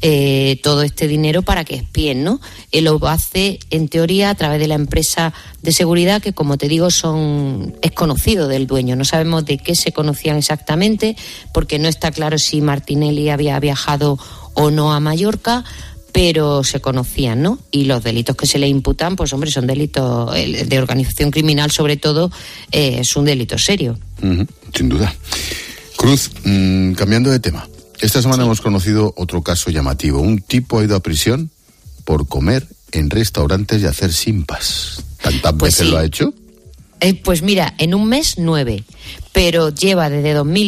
todo este dinero para que espíen, ¿no? Él lo hace, en teoría, a través de la empresa de seguridad que, como te digo, es conocido del dueño. No sabemos de qué se conocían exactamente, porque no está claro si Martinelli había viajado o no a Mallorca, pero se conocían, ¿no? Y los delitos que se le imputan, pues hombre, son delitos de organización criminal, sobre todo, es un delito serio.
Sin duda. Cruz, cambiando de tema. Esta semana hemos conocido otro caso llamativo. Un tipo ha ido a prisión por comer en restaurantes y hacer simpas. ¿Tantas veces lo ha hecho?
Pues mira, en un mes 9, pero lleva desde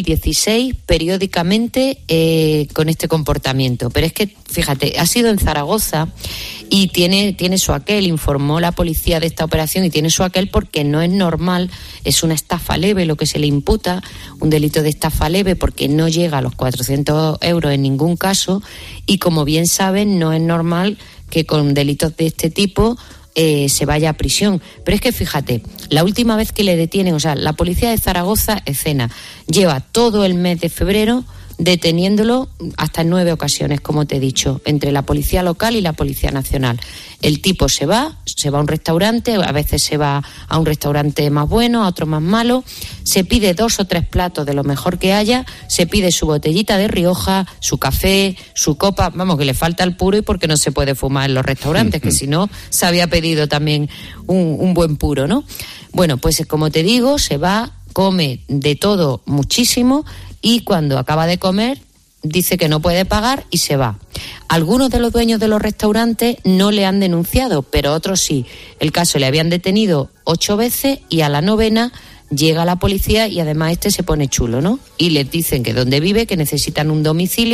2016 periódicamente con este comportamiento. Pero es que, fíjate, ha sido en Zaragoza y tiene su aquel, informó la policía de esta operación y tiene su aquel porque no es normal, es una estafa leve lo que se le imputa, un delito de estafa leve porque no llega a los 400 euros en ningún caso, y como bien saben, no es normal que con delitos de este tipo se vaya a prisión. Pero es que fíjate, la última vez que le detienen, la policía de Zaragoza, escena, lleva todo el mes de febrero deteniéndolo hasta en 9 ocasiones, como te he dicho, entre la policía local y la policía nacional. El tipo se va a un restaurante, a veces se va a un restaurante más bueno, a otro más malo, se pide 2 o 3 platos de lo mejor que haya, se pide su botellita de Rioja, su café, su copa, vamos, que le falta el puro y porque no se puede fumar en los restaurantes, que si no, se había pedido también un buen puro, ¿no? Bueno, pues como te digo, se va, come de todo muchísimo, y cuando acaba de comer dice que no puede pagar y se va. Algunos de los dueños de los restaurantes no le han denunciado, pero otros sí. El caso, le habían detenido 8 veces y a la 9ª llega la policía y además se pone chulo, ¿no? Y les dicen que donde vive, que necesitan un domicilio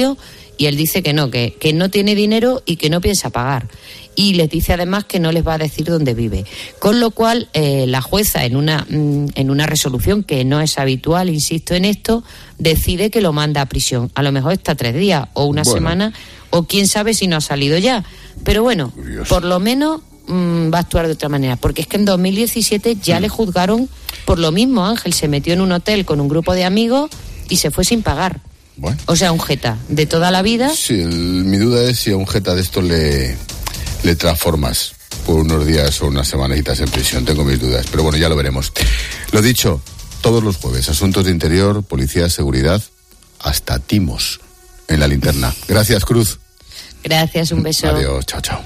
Y él dice que no tiene dinero y que no piensa pagar. Y les dice además que no les va a decir dónde vive. Con lo cual, la jueza, en una resolución que no es habitual, insisto en esto, decide que lo manda a prisión. A lo mejor está 3 días o una semana, o quién sabe si no ha salido ya. Pero bueno, por lo menos va a actuar de otra manera. Porque es que en 2017 ya le juzgaron por lo mismo. Ángel se metió en un hotel con un grupo de amigos y se fue sin pagar.
Bueno.
O sea, un jeta de toda la vida.
Sí, mi duda es si a un jeta de esto le transformas por unos días o unas semanitas en prisión. Tengo mis dudas, pero bueno, ya lo veremos. Lo dicho, todos los jueves, asuntos de interior, policía, seguridad, hasta timos en La Linterna. Gracias, Cruz.
Gracias, un beso.
Adiós, chao, chao.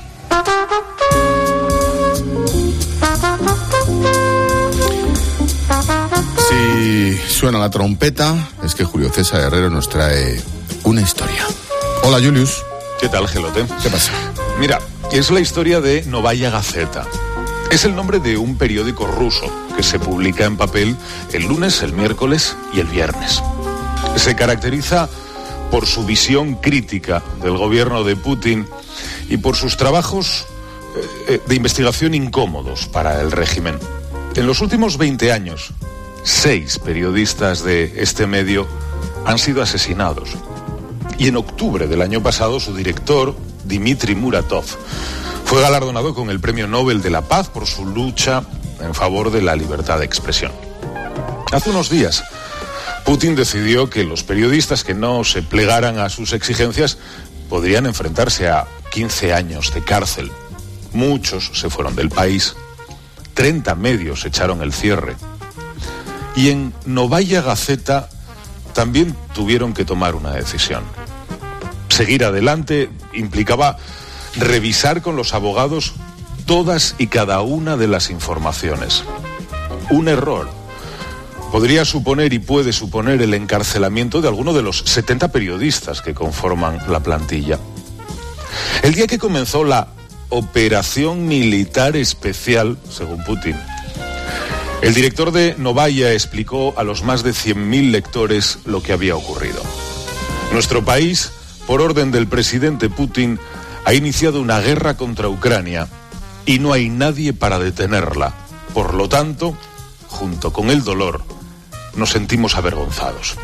Si suena la trompeta, es que Julio César Herrero nos trae una historia. Hola, Julius.
¿Qué tal, Gelote?
¿Qué pasa?
Mira, es la historia de Novaya Gazeta. Es el nombre de un periódico ruso que se publica en papel el lunes, el miércoles y el viernes. Se caracteriza por su visión crítica del gobierno de Putin y por sus trabajos de investigación incómodos para el régimen. En los últimos 20 años, 6 periodistas de este medio han sido asesinados. Y en octubre del año pasado, su director, Dmitry Muratov, fue galardonado con el Premio Nobel de la Paz por su lucha en favor de la libertad de expresión. Hace unos días, Putin decidió que los periodistas que no se plegaran a sus exigencias podrían enfrentarse a 15 años de cárcel. Muchos se fueron del país. 30 medios echaron el cierre. Y en Novaya Gazeta también tuvieron que tomar una decisión. Seguir adelante implicaba revisar con los abogados todas y cada una de las informaciones. Un error podría suponer y puede suponer el encarcelamiento de alguno de los 70 periodistas que conforman la plantilla. El día que comenzó la operación militar especial, según Putin, el director de Novaya explicó a los más de 100.000 lectores lo que había ocurrido. Nuestro país, por orden del presidente Putin, ha iniciado una guerra contra Ucrania y no hay nadie para detenerla. Por lo tanto, junto con el dolor, nos sentimos avergonzados.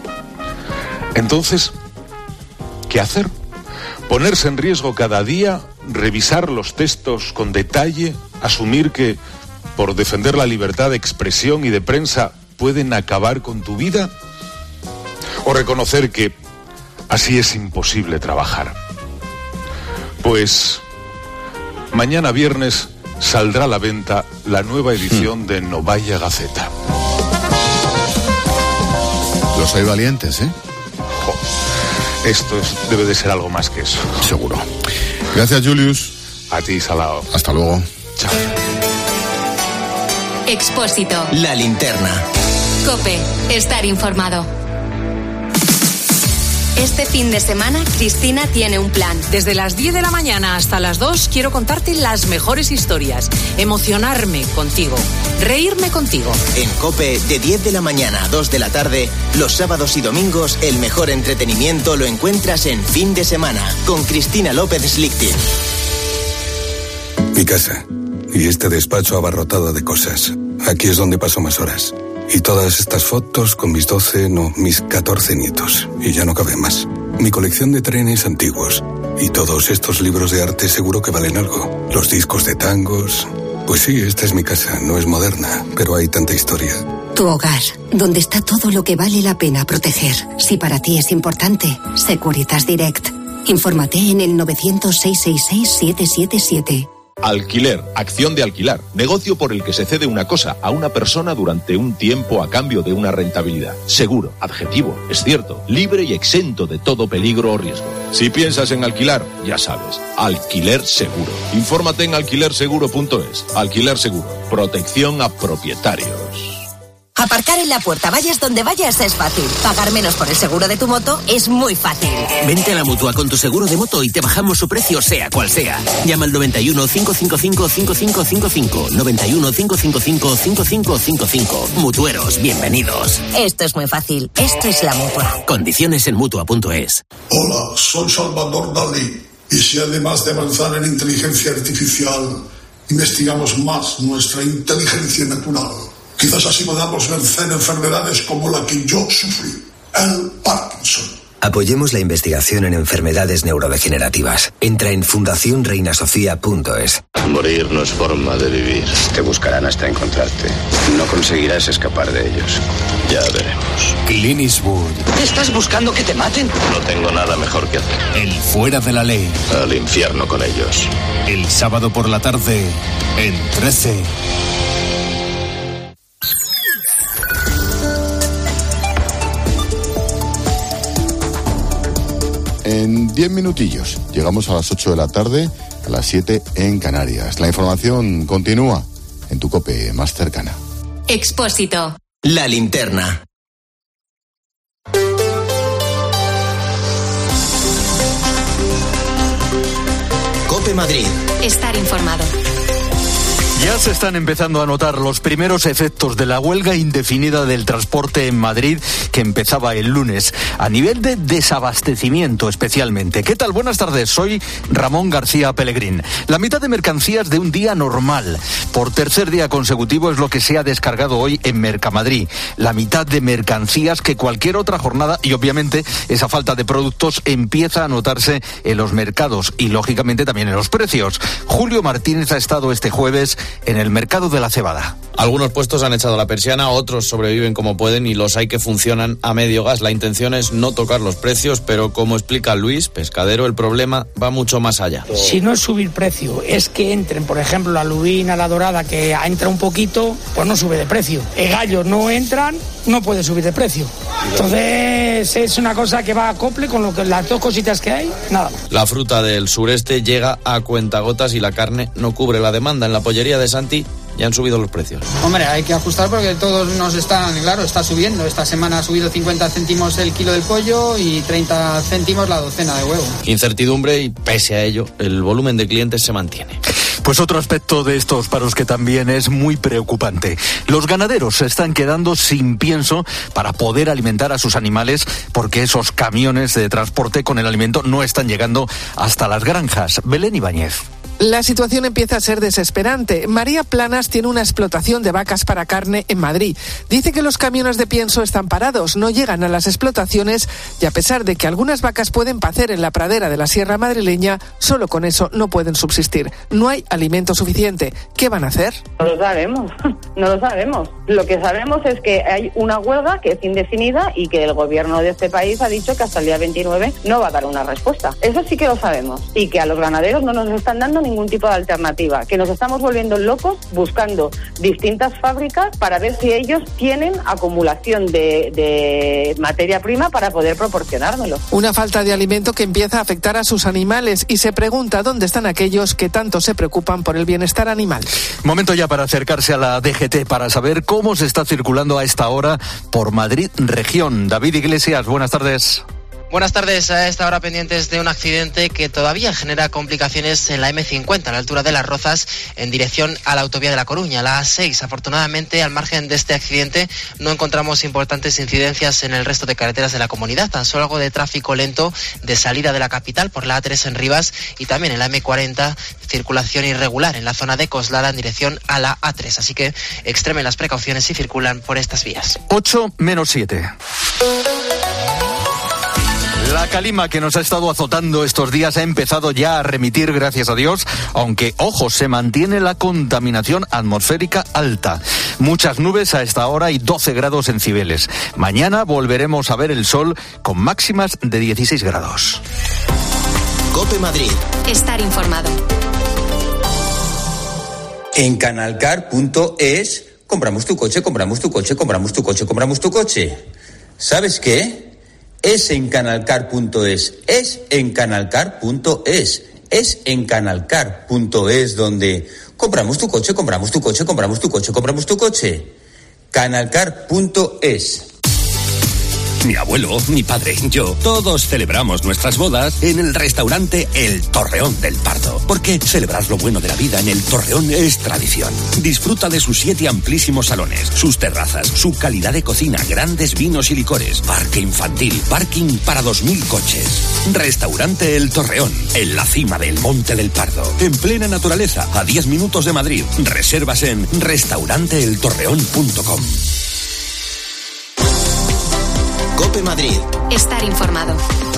Entonces, ¿qué hacer? ¿Ponerse en riesgo cada día? ¿Revisar los textos con detalle? ¿Asumir que por defender la libertad de expresión y de prensa pueden acabar con tu vida? ¿O reconocer que así es imposible trabajar? Pues mañana viernes saldrá a la venta la nueva edición de Novaya Gazeta.
Los hay valientes, ¿eh?
Esto debe de ser algo más que eso.
Seguro. Gracias, Julius.
A ti, Salao.
Hasta luego.
Chao.
Expósito.
La Linterna.
COPE. Estar informado. Este fin de semana, Cristina tiene un plan.
Desde las 10 de la mañana hasta las 2 quiero contarte las mejores historias, emocionarme contigo, reírme contigo.
En COPE, de 10 de la mañana a 2 de la tarde, los sábados y domingos, el mejor entretenimiento lo encuentras en Fin de Semana, con Cristina López Slichting.
Mi casa. Y este despacho abarrotado de cosas. Aquí es donde paso más horas. Y todas estas fotos con mis 14 nietos. Y ya no cabe más. Mi colección de trenes antiguos. Y todos estos libros de arte seguro que valen algo. Los discos de tangos. Pues sí, esta es mi casa. No es moderna, pero hay tanta historia.
Tu hogar, donde está todo lo que vale la pena proteger. Si para ti es importante, Securitas Direct. Infórmate en el 900-666-777.
Alquiler, acción de alquilar, negocio por el que se cede una cosa a una persona durante un tiempo a cambio de una rentabilidad. Seguro, adjetivo, es cierto, libre y exento de todo peligro o riesgo. Si piensas en alquilar, ya sabes, Alquiler Seguro. Infórmate en alquilerseguro.es. Alquiler Seguro, protección a propietarios.
Aparcar en la puerta, vayas donde vayas, es fácil. Pagar menos por el seguro de tu moto es muy fácil.
Vente a la Mutua con tu seguro de moto y te bajamos su precio sea cual sea. Llama al 91 555 5555. 91 555 5555. Mutueros, bienvenidos.
Esto es muy fácil. Esto es la Mutua.
Condiciones en Mutua.es.
Hola, soy Salvador Dalí. Y si además de avanzar en inteligencia artificial, investigamos más nuestra inteligencia natural, quizás así podamos vencer enfermedades como la que yo sufrí, el Parkinson.
Apoyemos la investigación en enfermedades neurodegenerativas. Entra en fundacionreinasofía.es.
Morir no es forma de vivir. Te buscarán hasta encontrarte. No conseguirás escapar de ellos. Ya veremos.
Clint Eastwood.
¿Estás buscando que te maten?
No tengo nada mejor que hacer.
El fuera de la ley.
Al infierno con ellos.
El sábado por la tarde, en 13.
En 10 minutillos llegamos a las 8 de la tarde, a las 7 en Canarias. La información continúa en tu COPE más cercana.
Expósito.
La linterna. COPE Madrid.
Estar informado.
Ya se están empezando a notar los primeros efectos de la huelga indefinida del transporte en Madrid que empezaba el lunes, a nivel de desabastecimiento especialmente. ¿Qué tal? Buenas tardes, soy Ramón García Pellegrín. La mitad de mercancías de un día normal, por tercer día consecutivo, es lo que se ha descargado hoy en Mercamadrid. La mitad de mercancías que cualquier otra jornada, y obviamente esa falta de productos empieza a notarse en los mercados y lógicamente también en los precios. Julio Martínez ha estado este jueves en el mercado de la cebada.
Algunos puestos han echado la persiana, otros sobreviven como pueden y los hay que funcionan a medio gas. La intención es no tocar los precios, pero como explica Luis, pescadero, el problema va mucho más allá.
Si no es subir precio, es que entren, por ejemplo, la lubina, la dorada, que entra un poquito, pues no sube de precio. El gallo no entran, no puede subir de precio. Entonces es una cosa que va a acople con lo que las dos cositas que hay, nada más.
La fruta del sureste llega a cuentagotas y la carne no cubre la demanda. En la pollería de Santi ya han subido los precios.
Hombre, hay que ajustar porque todos nos están, claro, está subiendo. Esta semana ha subido 50 céntimos el kilo del pollo y 30 céntimos la docena de huevo.
Incertidumbre y pese a ello, el volumen de clientes se mantiene.
Pues otro aspecto de estos paros que también es muy preocupante. Los ganaderos se están quedando sin pienso para poder alimentar a sus animales porque esos camiones de transporte con el alimento no están llegando hasta las granjas. Belén Ibáñez.
La situación empieza a ser desesperante. María Planas tiene una explotación de vacas para carne en Madrid. Dice que los camiones de pienso están parados, no llegan a las explotaciones y a pesar de que algunas vacas pueden pacer en la pradera de la sierra madrileña, solo con eso no pueden subsistir. No hay alimento suficiente. ¿Qué van a hacer?
No lo sabemos, no lo sabemos. Lo que sabemos es que hay una huelga que es indefinida y que el gobierno de este país ha dicho que hasta el día 29 no va a dar una respuesta. Eso sí que lo sabemos. Y que a los ganaderos no nos están dando ningún tipo de alternativa, que nos estamos volviendo locos buscando distintas fábricas para ver si ellos tienen acumulación de materia prima para poder proporcionármelo.
Una falta de alimento que empieza a afectar a sus animales y se pregunta dónde están aquellos que tanto se preocupan por el bienestar animal.
Momento ya para acercarse a la DGT para saber cómo se está circulando a esta hora por Madrid región. David Iglesias, buenas tardes.
Buenas tardes. A esta hora pendientes de un accidente que todavía genera complicaciones en la M50, a la altura de Las Rozas, en dirección a la autovía de La Coruña, la A6. Afortunadamente, al margen de este accidente, no encontramos importantes incidencias en el resto de carreteras de la comunidad. Tan solo algo de tráfico lento de salida de la capital por la A3 en Rivas y también en la M40, circulación irregular en la zona de Coslada en dirección a la A3. Así que extremen las precauciones si circulan por estas vías.
8:07. La calima que nos ha estado azotando estos días ha empezado ya a remitir, gracias a Dios, aunque, ojo, se mantiene la contaminación atmosférica alta. Muchas nubes a esta hora y 12 grados en Cibeles. Mañana volveremos a ver el sol con máximas de 16 grados.
COPE Madrid.
Estar informado.
En canalcar.es compramos tu coche, compramos tu coche, compramos tu coche, compramos tu coche. ¿Sabes qué? Es en canalcar.es, es en canalcar.es, es en canalcar.es donde compramos tu coche, compramos tu coche, compramos tu coche, compramos tu coche. Canalcar.es.
Mi abuelo, mi padre, yo, todos celebramos nuestras bodas en el restaurante El Torreón del Pardo. Porque celebrar lo bueno de la vida en El Torreón es tradición. Disfruta de sus 7 amplísimos salones, sus terrazas, su calidad de cocina, grandes vinos y licores, parque infantil, parking para 2.000 coches. Restaurante El Torreón, en la cima del Monte del Pardo, en plena naturaleza, a 10 minutos de Madrid. Reservas en restauranteeltorreón.com.
COPE Madrid.
Estar informado.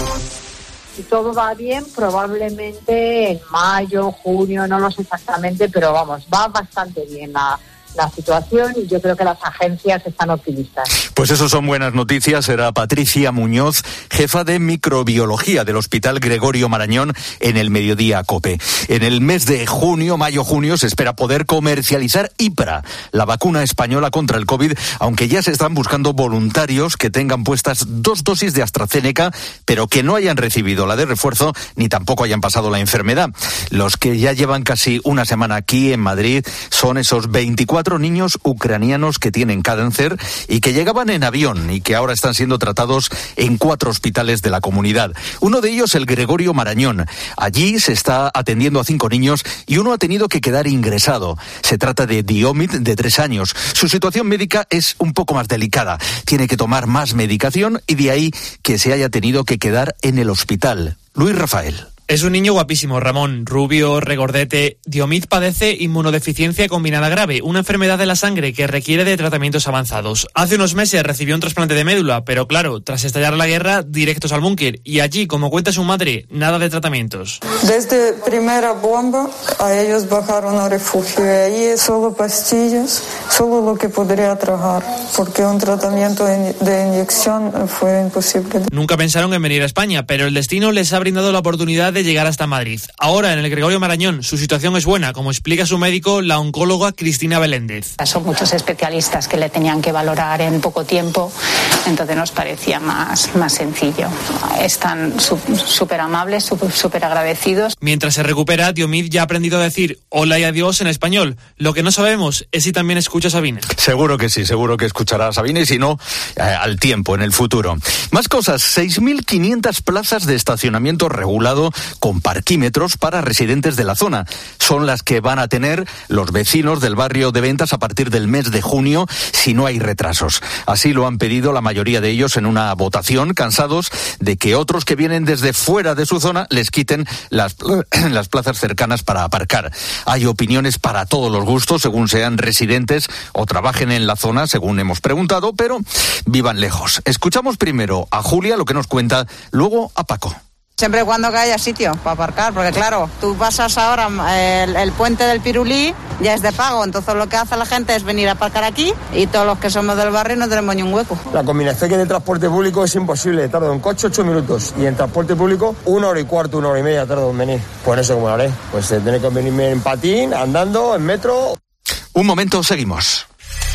Si todo va bien, probablemente en mayo, junio, no lo sé exactamente, pero vamos, va bastante bien la situación y yo creo que las agencias están optimistas.
Pues eso son buenas noticias. Era Patricia Muñoz, jefa de microbiología del Hospital Gregorio Marañón en el Mediodía COPE. En el mes de mayo-junio, se espera poder comercializar IPRA, la vacuna española contra el COVID, aunque ya se están buscando voluntarios que tengan puestas 2 dosis de AstraZeneca, pero que no hayan recibido la de refuerzo ni tampoco hayan pasado la enfermedad. Los que ya llevan casi una semana aquí en Madrid son esos 24 niños ucranianos que tienen cáncer y que llegaban en avión y que ahora están siendo tratados en 4 hospitales de la comunidad. Uno de ellos, el Gregorio Marañón. Allí se está atendiendo a 5 niños y uno ha tenido que quedar ingresado. Se trata de Diomid, de 3 años. Su situación médica es un poco más delicada. Tiene que tomar más medicación y de ahí que se haya tenido que quedar en el hospital. Luis Rafael.
Es un niño guapísimo, Ramón, rubio, regordete. Diomid padece inmunodeficiencia combinada grave, una enfermedad de la sangre que requiere de tratamientos avanzados. Hace unos meses recibió un trasplante de médula, pero claro, tras estallar la guerra, directos al búnker. Y allí, como cuenta su madre, nada de tratamientos.
Desde primera bomba, a ellos bajaron a refugio y ahí solo pastillas, solo lo que podría tragar, porque un tratamiento de inyección fue imposible.
Nunca pensaron en venir a España, pero el destino les ha brindado la oportunidad de llegar hasta Madrid. Ahora, en el Gregorio Marañón, su situación es buena, como explica su médico, la oncóloga Cristina Beléndez.
Son muchos especialistas que le tenían que valorar en poco tiempo, entonces nos parecía más sencillo. Están súper amables, súper agradecidos.
Mientras se recupera, Diomid ya ha aprendido a decir hola y adiós en español. Lo que no sabemos es si también escucha a Sabine.
Seguro que sí, seguro que escuchará a Sabine y si no, al tiempo, en el futuro. Más cosas, 6.500 plazas de estacionamiento regulado con parquímetros para residentes de la zona. Son las que van a tener los vecinos del barrio de Ventas a partir del mes de junio, si no hay retrasos. Así lo han pedido la mayoría de ellos en una votación, cansados de que otros que vienen desde fuera de su zona les quiten las plazas cercanas para aparcar. Hay opiniones para todos los gustos, según sean residentes o trabajen en la zona, según hemos preguntado, pero vivan lejos. Escuchamos primero a Julia, lo que nos cuenta, luego a Paco.
Siempre y cuando haya sitio para aparcar, porque claro, tú pasas ahora el puente del Pirulí, ya es de pago, entonces lo que hace la gente es venir a aparcar aquí y todos los que somos del barrio no tenemos ni un hueco.
La combinación que de transporte público es imposible, tardo en coche 8 minutos y en transporte público 1 hora y cuarto, 1 hora y media tardo en venir. Pues eso, ¿cómo lo haré? Pues tiene que venirme en patín, andando, en metro.
Un momento, seguimos.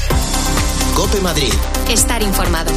COPE Madrid.
Estar informado.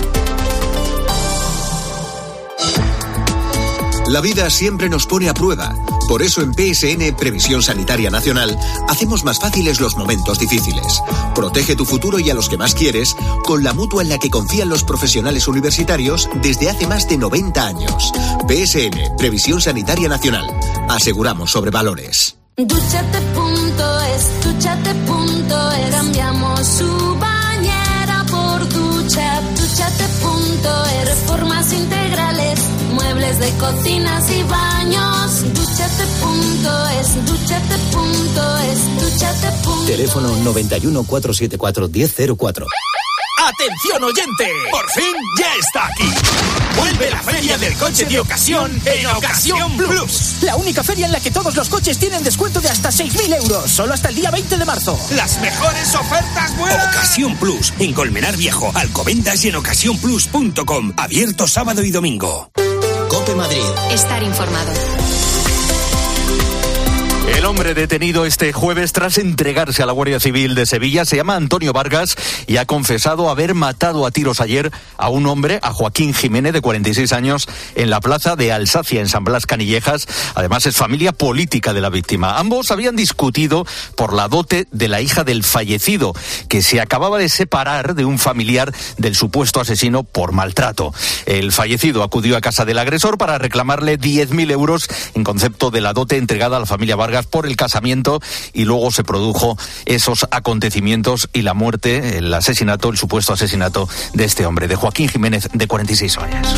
La vida siempre nos pone a prueba. Por eso en PSN, Previsión Sanitaria Nacional, hacemos más fáciles los momentos difíciles. Protege tu futuro y a los que más quieres con la mutua en la que confían los profesionales universitarios desde hace más de 90 años. PSN, Previsión Sanitaria Nacional. Aseguramos sobre valores.
Duchate.es, duchate.es. Cambiamos su bañera por ducha. Duchate.es, reformas integrales, muebles de cocinas y baños. Duchate.es, duchate.es, duchate.es.
Teléfono 91 474 1004.
¡Atención oyente! ¡Por fin ya está aquí! ¡Vuelve la feria del coche de ocasión en Ocasión Plus!
La única feria en la que todos los coches tienen descuento de hasta 6.000 euros, solo hasta el día 20 de marzo.
¡Las mejores ofertas vuelan!
Ocasión Plus, en Colmenar Viejo, Alcobendas y en ocasiónplus.com. Abierto sábado y domingo.
COPE Madrid.
Estar informado.
El hombre detenido este jueves tras entregarse a la Guardia Civil de Sevilla se llama Antonio Vargas y ha confesado haber matado a tiros ayer a un hombre, a Joaquín Jiménez, de 46 años, en la plaza de Alsacia, en San Blas Canillejas. Además, es familia política de la víctima. Ambos habían discutido por la dote de la hija del fallecido, que se acababa de separar de un familiar del supuesto asesino por maltrato. El fallecido acudió a casa del agresor para reclamarle 10.000 euros en concepto de la dote entregada a la familia Vargas por el casamiento, y luego se produjo esos acontecimientos y la muerte, el asesinato, el supuesto asesinato de este hombre, de Joaquín Jiménez, de 46 años.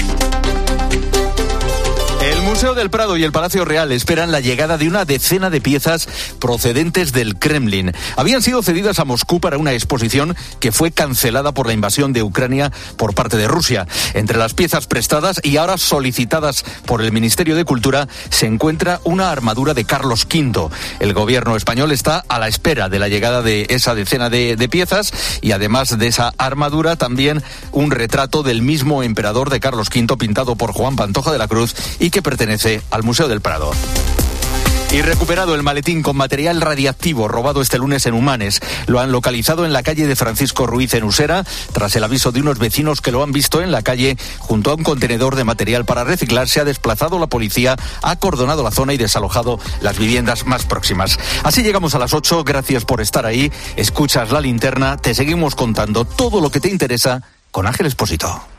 El Museo del Prado y el Palacio Real esperan la llegada de una decena de piezas procedentes del Kremlin. Habían sido cedidas a Moscú para una exposición que fue cancelada por la invasión de Ucrania por parte de Rusia. Entre las piezas prestadas y ahora solicitadas por el Ministerio de Cultura se encuentra una armadura de Carlos V. El gobierno español está a la espera de la llegada de esa decena de piezas, y además de esa armadura también un retrato del mismo emperador de Carlos V pintado por Juan Pantoja de la Cruz y que pertenece al Museo del Prado. Y recuperado el maletín con material radiactivo robado este lunes en Humanes. Lo han localizado en la calle de Francisco Ruiz en Usera, tras el aviso de unos vecinos que lo han visto en la calle junto a un contenedor de material para reciclar. Se ha desplazado la policía, ha acordonado la zona y desalojado las viviendas más próximas. Así llegamos a las 8. Gracias por estar ahí. Escuchas La Linterna. Te seguimos contando todo lo que te interesa con Ángel Expósito.